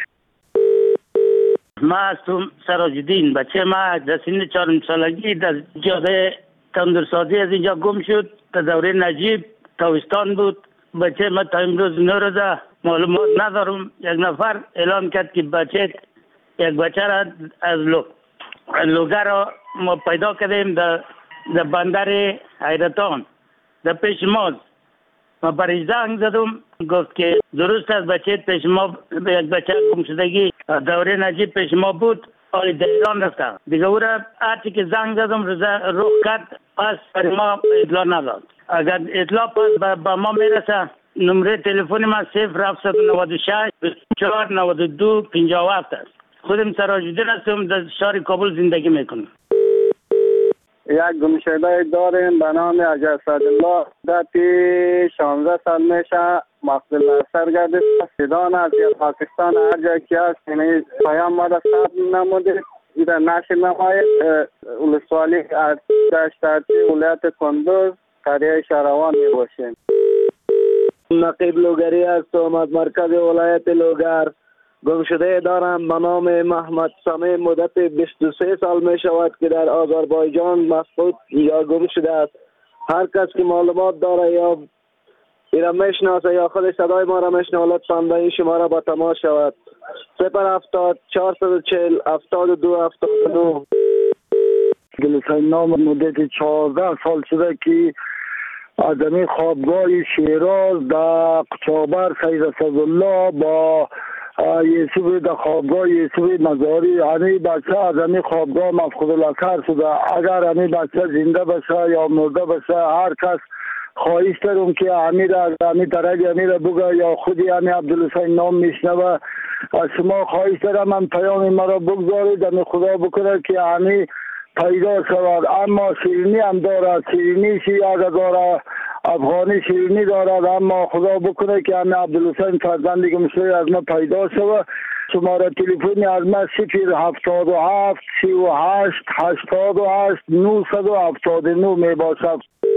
ما هستم سراج‌الدین. بچه ما در سن 4 سالگی در جاده تندرسازی از اینجا گم شد. در دوره نجیب تابستان بود. بچه ما تا امروز نرده معلومات ندارم. یک نفر اعلام کرد که یک بچه را از لوگر را ما پیدا کردیم در بندر حیرتان در پیش ماست. ما برای زنگ زدم گفت که درست است بچه پیش ما، یک بچه گمشدگی دوره نجیب پیش ما بود، حالی در ایران رفته. دیگه او را هرچی که زنگ زدم رخ کرد، پس برای ما اطلاع نداد. اگر اطلاع پس با ما میرسه نمره تلفن ما 0796 24 92 57 است. خودم سراج‌الدین هستم، در شهر کابل زندگی میکنم. یک گمشده داریم به نام اسدالله. دتی 16 سال میشه مقتول سرگرد سودان از پاکستان هر جایی که هست یعنی پیام ما را ثبت نموده در نشر نماید. ولسوالی دشترتی ولایت کندوز قریه شهروان می باشیم. نقیب لوگری هستم از مرکز ولایت لوگر. گمشده دارم به نام محمد سمی. مدت 23 سال می شود که در آذربایجان مفقود یا گم شده است. هر کس که معلومات داره یا ایران میشناسه یا خود صدای ما را میشناسه لطفاً به این شماره با تماس شود. 070 440 72 79. گلسای نام مدت 14 سال شده که از این خوابگاه شیراز در قچابر سید اسدالله با یوسف در خوابگاه یوسف مزاری یعنی بچه از این خوابگاه مفقود الاثر شده. اگر این بچه زنده بشه یا مرده بشه هر کس خواهش دارم که امیر از امیر طرف امیر بگه یا خودی امیر عبدالحسین نام میشنوه از شما خواهش دارم من پیام مرا بگذارید دم خدا بکنه که امیر پیدا شود. اما شیرینی هم دارد، شیرینی اگر داره افغانی شیرینی دارد، اما خدا بکنه که امیر عبدالحسین فرزندی که مثل از ما پیدا شود. شماره تلفنی از ما 077 38 88 979 می باشد.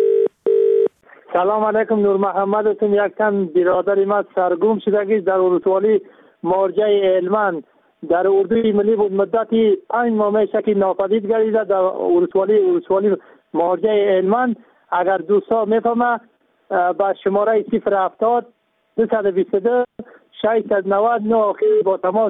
سلام علیکم. نور محمد هستم. یک تن برادر ما سرگم شدگی در ولسوالی مارجه هلمند در اردوی ملی بود. مدتی 5 ماه میشه که ناپدید گردیده در ولسوالی مرجع هلمند. اگر دوستا میفهمه با شماره 070 222 699 آخر با تماس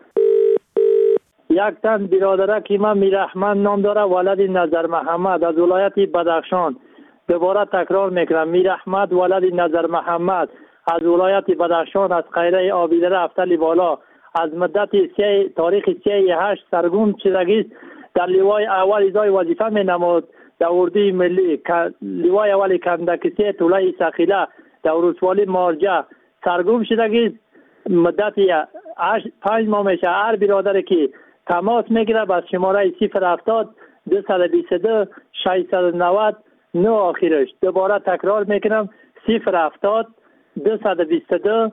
یک تن برادره که من میرحمن نام داره، ولد نظر محمد از ولایت بدخشان. دوباره تکرار میکنم، میرحمد ولد نظر محمد از ولایت بدخشان از قیره آبیدره افتلی بالا از مدت تاریخ 3/8 سرگم شدگی در لیوای اول ادای وظیفه می نمود در اردوی ملی. لیوای اول کندکسی طوله سخیله در ولسوالی مرجع سرگم شدگی مدت 5 ماه میشه. هر برادر که تماس میگیره با شماره 070 222 699 آخرش. دوباره تکرار میکنم 070 222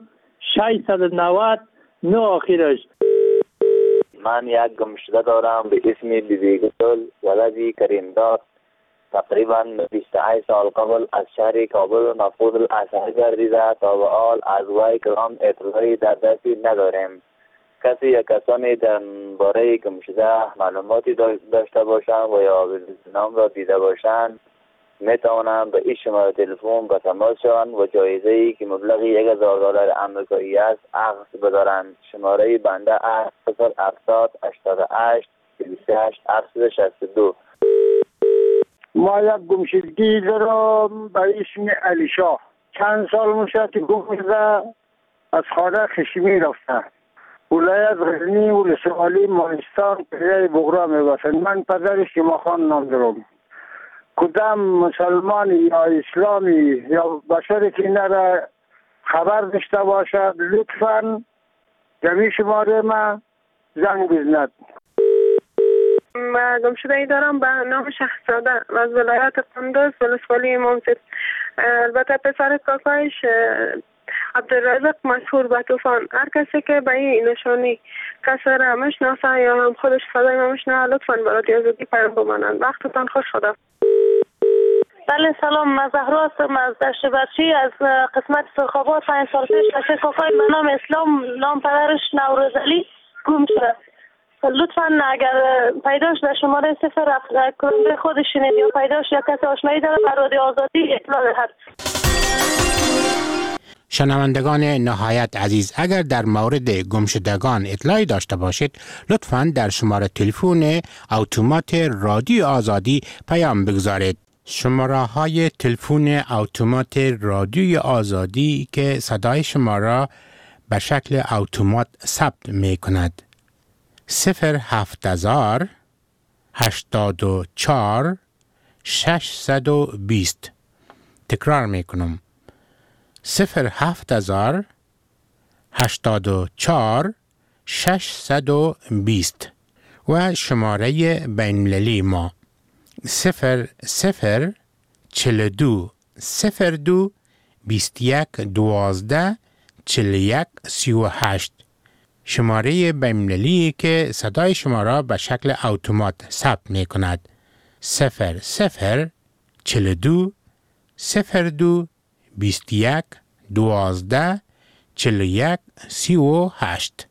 699 آخرش. من یک گمشده دارم به اسم بیبی گل ولدی کریمداد. تقریبا 28 سال قبل از شهر کابل مفقود الاثر گردیده. تا به حال از وی کلام اطلاعی در دستی نداریم. کسی یا کسانی در باره گمشده معلوماتی داشته باشند و یا نام را دیده باشند می توانند به این شماره تلفن به تماس شوند و جایزه‌ای که مبلغی $1000 آمریکایی است اخذ بدارند. شماره بنده 07088 28 862. ما یک گمشدگی دارم به اسم علی شاه. چند سال میشه که گم شده، از خانه خشمی رفته. ولایت غزنی ولسوالی مانستان قریه بغرا میباشند. من پدرش شما خان نام دارم. کدام مسلمانی یا اسلامی یا بشری که اینا را خبر داشته باشد لطفاً جمعی شماره ما زنگ بزند. من گمشده ای دارم به نام شهزاده از ولایت قندوز ولسوالی امامزاده. البته پسر کاکایش عبدالرزاق مشهور به طوفان. هر کسی که به این نشانی کسی را مشناسه یا هم خودش صدای ما مشناسه لطفاً برای آزادی پیام بمانند. وقتتان خوش. خدا. بله سلام، من زهرا هستم از دشت بچی از قسمت سرخابات. 5 سال پیش بچه کاکای به نام اسلام نام پدرش نوروز علی گم شده. لطفاً اگر پیداش در شماره 0 کننده خودش شنید یا پیداش یا کسی آشنایی داره برای آزادی اطلاع دهد. شنوندگان نهایت عزیز، اگر در مورد گمشدگان اطلاعی داشته باشید لطفاً در شماره تلفن اتومات رادیو آزادی پیام بگذارید. شماره های تلفن اتومات رادیو آزادی که صدای شما را به شکل اتومات ثبت می کند 07000 84 620. تکرار می کنم 07000 84 620 و شماره بین‌المللی ما 0042 02 21 12 41 38. شماره بین‌المللی که صدای شما را به شکل اتومات ثبت می کند 0042 02 21 12 41 38.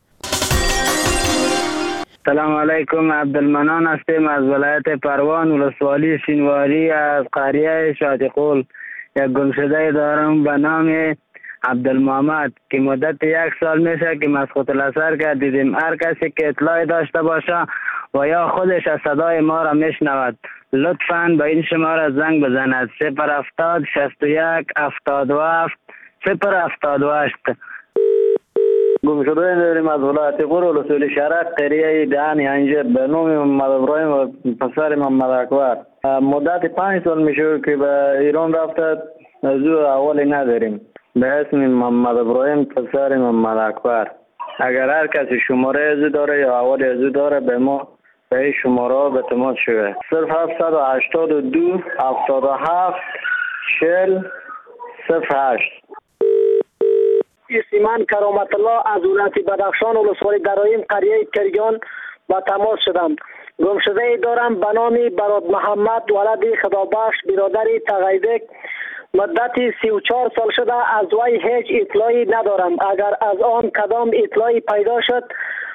سلام علیکم، عبدالمنان هستیم از ولایت پروان ولسوالی شینواری از قریه شاطقول. یک گمشده دارم به نام عبدالمحمد که مدت 1 سال میشه که مسقط الاثر کردیدیم. هر کسی که اطلاعی داشته باشه و یا خودش از صدای ما را میشنود لطفاً به این شماره زنگ بزند 070 61 77 078. گمشده داریم از ولایت غور ولسوالی شرق قریه دهن انجب به نام محمد ابراهیم و پسر محمد اکبر. مدت 5 سال میشه که به ایران رفته، از او اولی نداریم. به اسم محمد ابراهیم پسر محمد اکبر. اگر هر کسی شماره ازو داره یا اولی ازو داره به ما به این شماره به تماس شده 0782 77 40 08. من کرامت الله از ولایت بدخشان ولسوالی درایم قریه کرگان با تماس شدم. گمشده ای دارم به نام براد محمد ولد خدابخش برادری تقیدک. مدت 34 سال شده از وی هیچ اطلاعی ندارم. اگر از آن کدام اطلاعی پیدا شد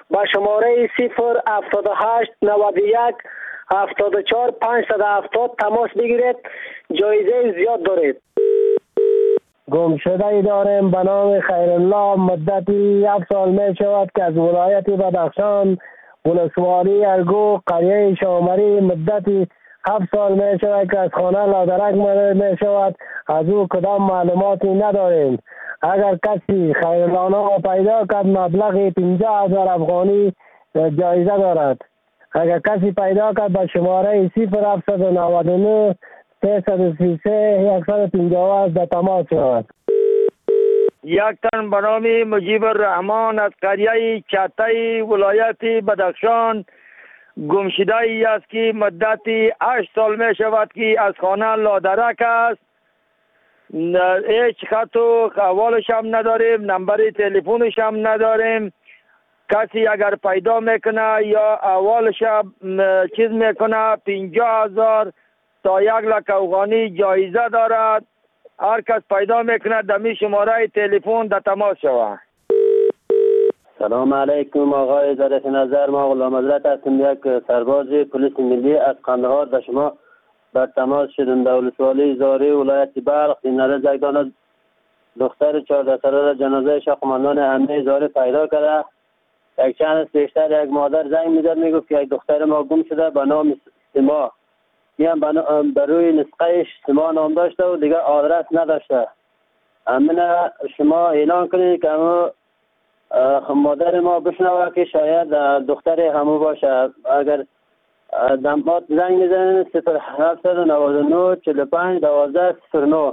به شماره 078 91 74 570 تماس بگیرید. جایزه زیاد دارید. گمشده ای داریم به نام خیرالله. مدتی 7 سال می شود که از ولایت بدخشان ولسوالی ارگو قریه شامری مدتی 7 سال می شود که از خانه لادرک می شود. از او کدام معلوماتی نداریم. اگر کسی خیرالله پیدا کرد مبلغ 50,000 افغانی جایزه دارد. اگر کسی پیدا کرد به شماره 0799 333 150 در تماس شود. یک تن به نام مجیب الرحمن از قریه چته ولایت بدخشان گمشده ای است که مدتی 8 سال می شود که از خانه لادرک است. هیچ خط و احوالش هم نداریم، نمبر تلفنش هم نداریم. کسی اگر پیدا میکنه یا احوالش چیز میکنه 50,000 تا 100,000 افغانی جایزه دارد. هر کس پیدا میکنه دمی شماره تلفن در تماس شود. سلام علیکم آقای ظریف نظر. ما غلام حضرت هستم، یک سرباز پلیس ملی از قندهار به شما بر تماس شدم. در ولسوالی زاری ولایت بلخ این زیدان دختر 14 ساله را جنازه قماندان امنیه زاری پیدا کرده. یک چند از پیشتر یک مادر زنگ میزد میگفت که یک دختر ما گم شده به نام سما. این بر روی نسخهش سما نام داشته و دیگه آدرس نداشته. امنه شما اعلان کنید که مادر ما بشنوه که شاید دختر همو باشه. اگر دمات زنگ میزنید 0799 45 12 09.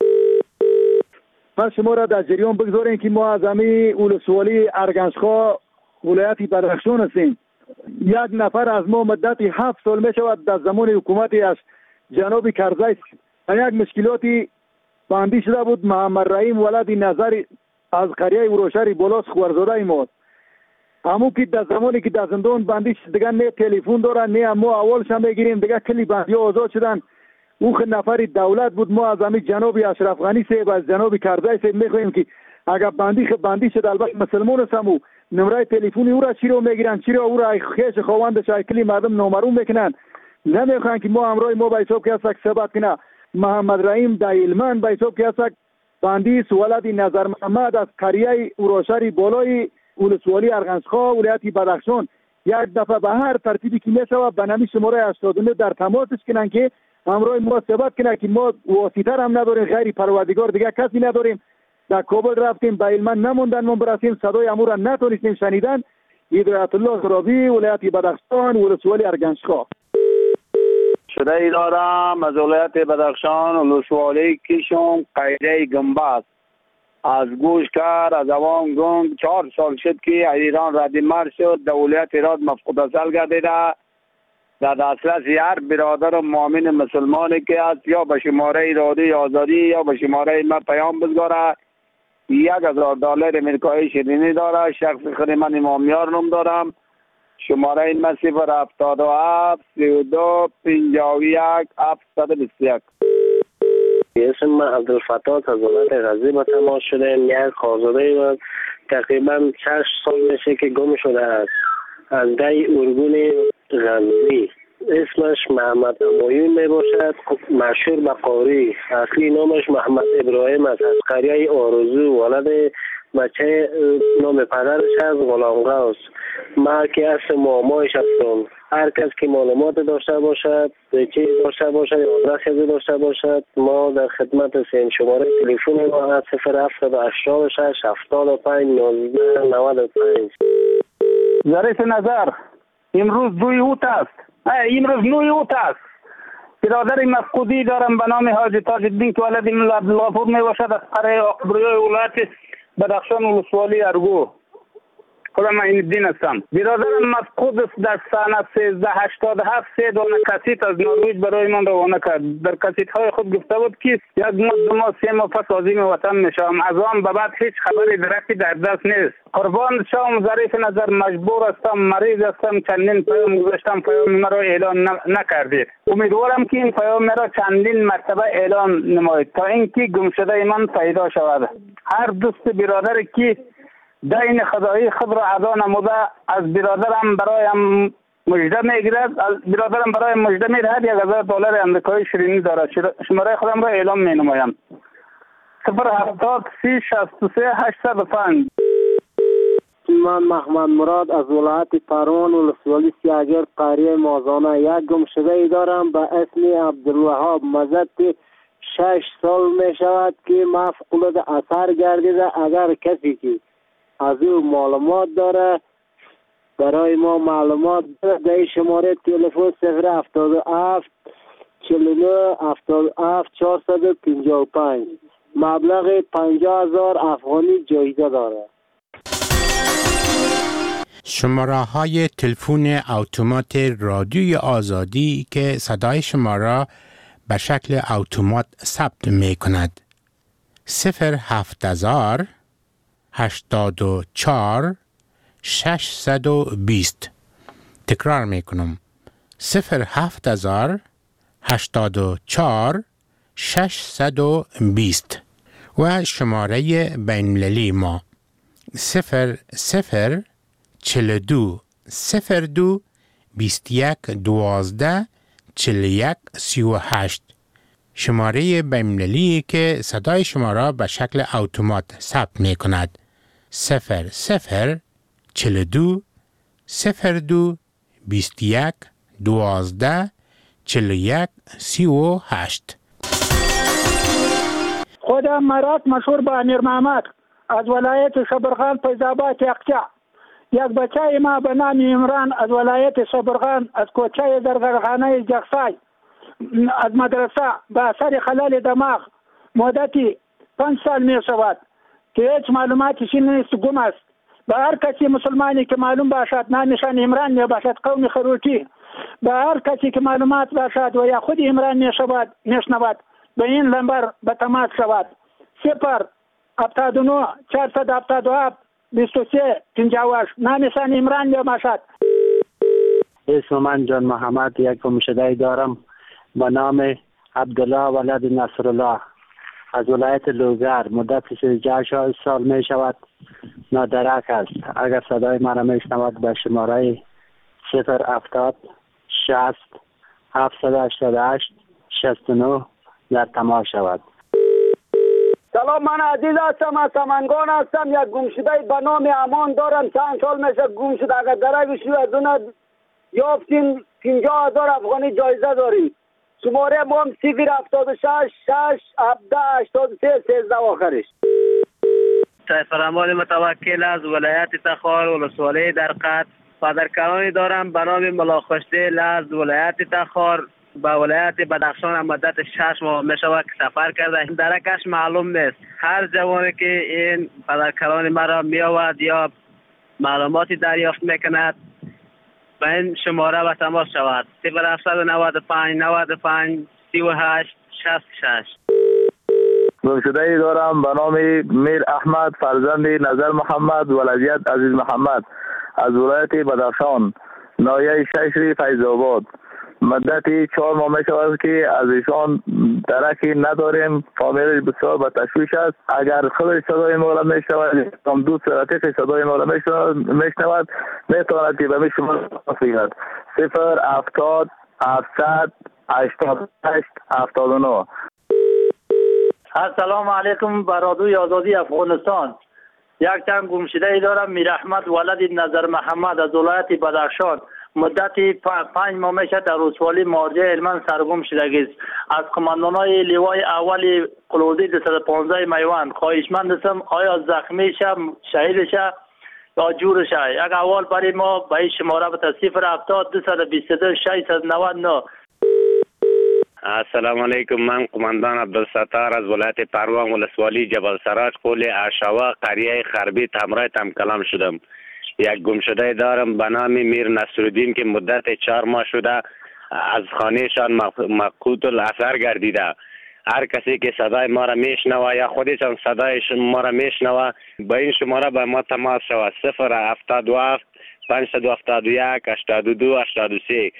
من شما را در جریان بگذاریم که ما از امی ولسوالی ارگنجخا ولایت بدخشان هستیم. یک نفر از ما مدتی 7 سال می شود در زمان حکومتی از جناب کرزی یک مشکلاتی باندی شده بود. محمد رحیم ولد نظر از قریه وروشری بلاس خوارزاده ما همون که در زمانی که در زندان باندی شد دیگه نه تلفن داره نه ما اولش هم بگیریم دیگه کلی باندی آزاد شدن. او نفر دولت بود. ما از همین جناب اشرف غنی صاحب از جناب کرزی صاحب میخوایم که اگر باندی شد البته مسلمان هستم نمره تلفنی او را چی رو میگیرن چی رو او را خیش خواهند شایکلی مردم نامرون میکنن. نمیخوان که ما همراه ما به حساب که هستک ثبت کنه. محمد رحیم در علمان به حساب که هستک باندی ولد نظر محمد از قریه وروشری بالای ولسوالی ارغنجخا ولایت بدخشان یک دفعه به هر ترتیبی که میشود به نام شماره 89 در تماسش کنن که همراه ما ثبت کنه که ما واسطه هم نداریم، غیر پروردگار دیگه کسی نداریم. در کابل رفتیم به علمان نموندن ما برسیم صدای امور نتونستیم شنیدن. هدایت الله زرابی ولایت بدخشان ولسوالی ارغنجخا. شده ای دارم از ولایت بدخشان ولسوالی کیشم قیده گنبد از گوش کرد از اوان گنگ 4 سال شد که ایران ردی مر شد. در ولایت ایران مفقود اصل گردیده. در دسترس هر برادر و مؤمن مسلمانی که است یا به شماره رادیوی آزادی یا به شماره ما پیام بگذاره. $1,000 امریکایی شیرینی داره. شخص خود من امامیار نام دارم. شماره این ما 077 32 51 721. اسم من عبدالفتاح از ولایت غزنی به تماس شدیم. یک خانواده من تقریبا 6 سال میشه که گم شده است از دی ارگون غزنی. اسمش محمد امایون می باشد، مشهور به قاری. اصلی نامش محمد ابراهیم است. از قریه آرزو ولد بچه نام پدرش از غلام غوث. ما که اصل معمایش هستم. هر کس که معلومات داشته باشد چی داشته باشد آدرسی داشته باشد ما در خدمت هستیم. شماره تلفن ما از 0786 75 19 95. ظریف نظر امروز 2 اوت است. امروز 9 اوت است. برادر مفقودی دارم به نام حاجی تاج الدین که ولد عبدالغفور می باشد از قریه عقبروی ولایت بدخشان ولسوالی ارگو. خودم معین الدین هستم. برادرم مفقود است. در سنه 1387 3 دانه کسیت از نروژ برای من روانه کرد. در کسیت های خود گفته بود که یک ماه 3 ماه پس عازم وطن میشم. از آن به بعد هیچ خبری درکی در دست نیست. قربان شوم ظریف نظر مجبور هستم، مریض هستم. چندین پیام گذاشتم پیام مرا اعلان نکردید. امیدوارم که این پیام مرا چندین مرتبه اعلان نمایید تا اینکه گمشده من پیدا شود. هر دوست برادر که دین خدایی خود را ادا نموده از برادرم برایم مژده میگیرد. برادرم برای مژده میدهد $1000 آمریکایی شیرینی دارد. شماره خودم را اعلام می نمایم. 070 363 805. من محمد مراد از ولایت پروان ولسوالی سیاگرد قریه مازانه یک گمشده ای دارم به اسم عبدالوهاب. مدت 6 سال می شود که مفقود اثر گردیده. اگر کسی که از او معلومات داره برای ما معلومات داره. در شماره تلفن 077 49 77 455. مبلغ 50,000 افغانی جایزه داره. شماره های تلفن اتومات رادیوی آزادی که صدای شما را به شکل اتومات ثبت می کند. 07000 84 620. تکرار می کنم. 07000 84 620 و شماره بین‌المللی ما 00 42 02 21 12 41 38. شماره بین‌المللی که صدای شما را به شکل اتومات ثبت می کند. 00 42 02 21 12 41 38. خودم مراد مشهور به امیر محمد از ولایت شبرغان فیض‌آباد یقچه. یک بچه ما به نام عمران از ولایت شبرغان از کوچه زرگرخانه جغسای از مدرسه به اثر خلال دماغ مدتی 5 سال می شود که هیچ معلوماتشی نیست، گم است. به هر کسی مسلمانی که معلوم باشد نامشان عمران می باشد قوم خروٹی، به هر کسی که معلومات باشد و یا خود عمران می شود به این نمبر به تماس شود. 0 79 477 23 58. نامشان عمران می باشد. اسم من جان محمد. یک گمشده دارم به نام عبدالله ولد نصرالله از ولایت لوگر. مدت 16 سال می شود نادرک است. اگر صدای مرا می شنود به شماره 070 60 788 69 در تماس شود. سلام، من عزیز هستم، از سمنگان هستم. یک گمشده به نام امان دارم. چند سال میشه گم شد. اگر درگش رو از اون یافتیم 50,000 افغانی جایزه داریم. شماره ما هم 076 6 17 83 13 آخرش. فرمان متوکل از ولایت تخار ولسوالی درقد. پدرکلانی دارم به نام ملاخشته از ولایت تخار به ولایت بدخشان. مدت 6 ماه می شود که سفر کرده. درکش معلوم نیست. هر جوانی که این پدرکلان مرا می آورد یا معلوماتی دریافت می کند به این شماره به تماس شود. 0795 95 38 66. گمشده ای دارم به نام میر احمد فرزند نظر محمد ولدیت عزیز محمد از ولایت بدخشان ناحیه ششری فیض‌آباد. مدتی 4 ماه می شود که از ایشان درکی نداریم. فامیل بسیار به تشویش است. اگر خودش صدای ما را می شود هم دوست رفیق صدای ما را می شود می تواند که به می شما بگیرد. 070 700 88 79. السلام علیکم به رادیوی آزادی افغانستان. یک تن گمشده ای دارم میر احمد ولد نظر محمد از ولایت بدخشان. مدتی 5 ماه میشه در ولسوالی مارجه هلمند سرگم شدگی است. از قماندانای لیوای اولی قلوزی 215 میوان خواهشمند هستم آیا زخمی شه شهید شه یا جور شه. یک اول برای ما به این شماره به 070 222 699. السلام علیکم. من قماندان عبدالستار از ولایت پروان ولسوالی جبل سراج قول اشوا قریه خربیت همراه تم کلام شدم. یک گمشده دارم به نام میر نصرالدین که مدت 4 ماه شده از خانهشان مفقود الاثر گردیده. هر کسی که صدای ما را میشنوه یا خودشان صدای ما را میشنوه با این شماره به ما تماس شود. 077 571 82 83.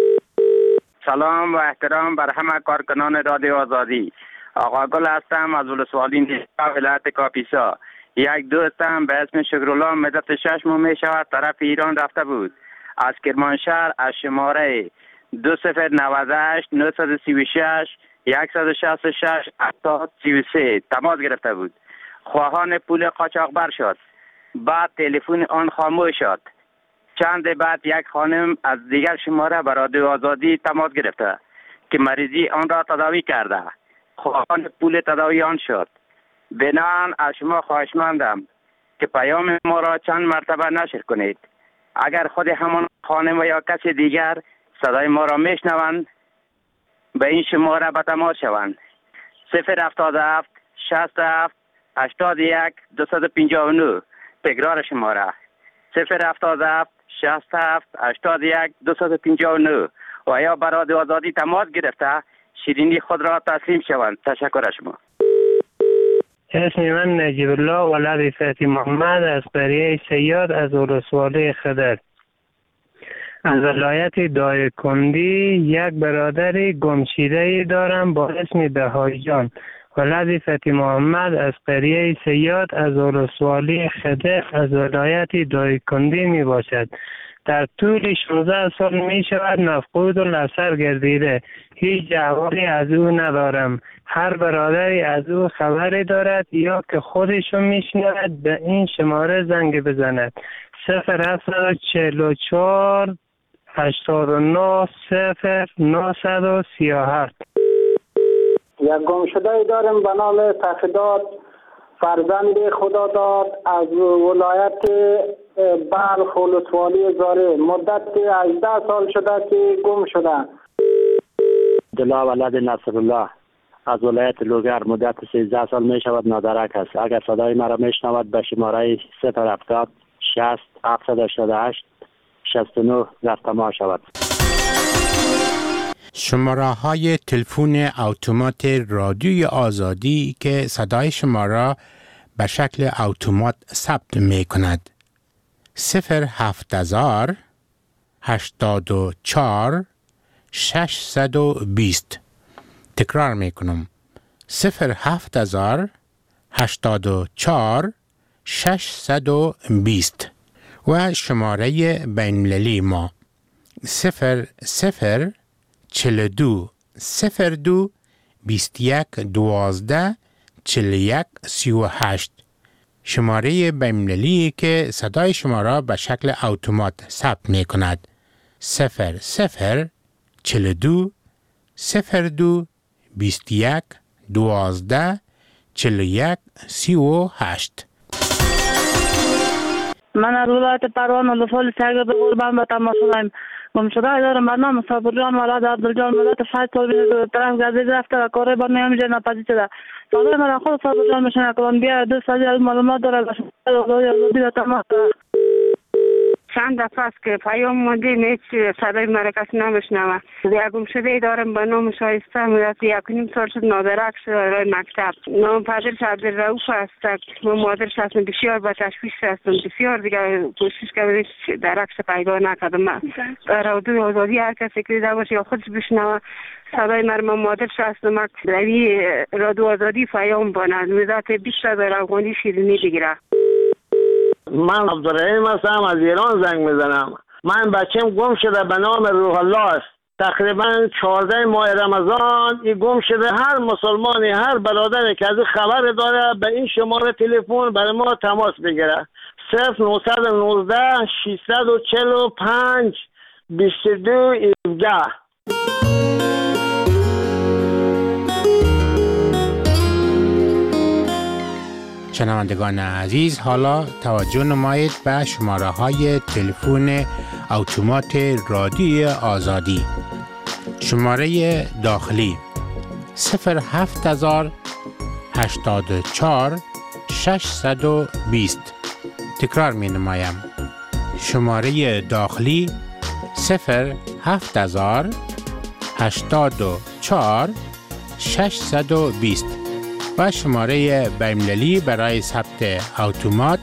سلام و احترام بر همه کارکنان رادیو آزادی. آقا گل هستم از ولسوالی ولایت کاپیسا. یک دوستم به اسم شکرالله مدت 6 ماه می شود طرف ایران رفته بود. از کرمانشهر از شماره 2098 936 166 8033 تماس گرفته بود. خواهان پول قاچاقبر شد. بعد تلفن آن خاموش شد. چند بعد یک خانم از دیگر شماره به رادیو آزادی تماس گرفته که مریضی آن را تداوی کرده. خواهان پول تداوی آن شد. بنابراین از شما خواهشمندم که پیام ما را چند مرتبه نشر کنید. اگر خود همان خانم یا کسی دیگر صدای ما را میشنوند به این شماره به تماس شوند. 077 67 81 259. تکرار شماره 077 67 81 259 و یا به رادیو آزادی تماس گرفته شیرینی خود را تسلیم شوند. تشکر از شما. اسم من نجیب الله ولد فتحی محمد از قریه سیاد از ولسوالی خدر. از ولایت دایکنډي یک برادر گمشیده دارم با اسم بهایی جان ولد فتحی محمد از قریه سیاد از ولسوالی خدر از ولایت دایکنډي می باشد. در طول 16 سال می شود مفقود الاثر گردیده. هیچ احوالی از او ندارم. هر برادری از او خبری دارد یا که خودشو میشنود به این شماره زنگ بزند. 0744 89 0 937. یک گمشده داریم به نام تفیداد فرزند خدا داد از ولایت بلخ ولسوالی زاره. مدت 18 سال شده که گم شده. دلا ولد نصر الله از ولایت لوگر مدت 13 سال می شود نادرک است. اگر صدای مرا می شنود به شماره 070 60 788 69 در تماس شود. شماره های تلفن اتومات رادیوی آزادی که صدای شما را به شکل اتومات ثبت می کند. 07000 84 620. تکرار می کنم. 07000 84 620 و شماره بین‌المللی ما 0042 02 21 12 41 38. شماره بین‌المللی که صدای شما را به شکل اتومات ثبت می کند. 0042 02 21 12 41 38. من از ولایت پروان ولسوالی سرگرد قربان به تماس شدم. گمشده دارم به نام صابر جان ولد عبدالجان مدت 5 سال طرف گردید رفته و کاری با نمیشه ناپذیر شده. صدای من خود صابر جان میشنه کلمبیا 2 سال از معلومات داره به شما تماس. چند دفعه است که پیام مونده نیست صدای مرا کسی نمیشنوه. یک گمشده دارم به نام شایسته مدت 1.5 سال شد نادرک شد رای مکتب. نام پدرش عبدالرؤوف است. من مادرش هستم. بسیار با تشویش هستم. بسیار دیگه کوشش کردم درکش پیدا نکردم. رادیو آزادی هر کسی که دیده باشه یا خودش بشنوه صدای من مادرش هستم. روی رادیو آزادی پیام باند مدت 20,000 افغانی شیرینی بگیره. من عبدالرحیم هستم از ایران زنگ میزنم. من بچم گم شده به نام روح الله است. تقریبا 14 ماه رمضان این گم شده. هر مسلمانی هر برادری که از خبر داره به این شماره تلفن برای ما تماس بگیره. 0919 645 22 17. شنوندگان عزیز حالا توجه نمایید به شماره های تلفن اتومات رادیوی آزادی. شماره داخلی 07000 84 620. تکرار می نمایم. شماره داخلی 07000 84 620 و شماره بین‌المللی برای ثبت اتومات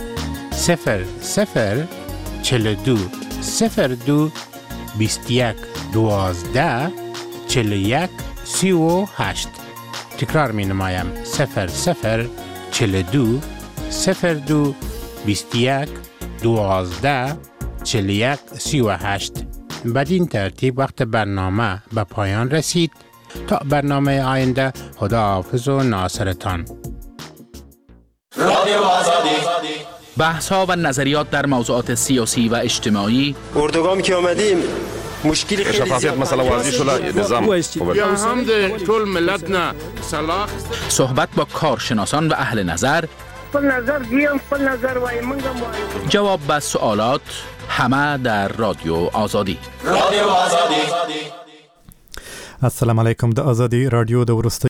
0042 02 21 12 41 38. تکرار می نمایم 0042 02 21 12 41 38. بدین ترتیب وقت برنامه به پایان رسید. تا برنامه آینده، خداحافظ و ناصرتان. رادیو آزادی. بحث‌ها و نظریات در موضوعات سیاسی و اجتماعی. اردوگام که آمدیم مشکل خیلی شفافیت مثلا واضح شده، نظام یا هم ده طول ملت نه صلاح. صحبت با کارشناسان و اهل نظر. خپل نظر دیم، خپل نظر وای منگم وای. جواب به سوالات، همه در رادیو آزادی. رادیو آزادی. السلام علیکم. د آزادی رادیو د ورستي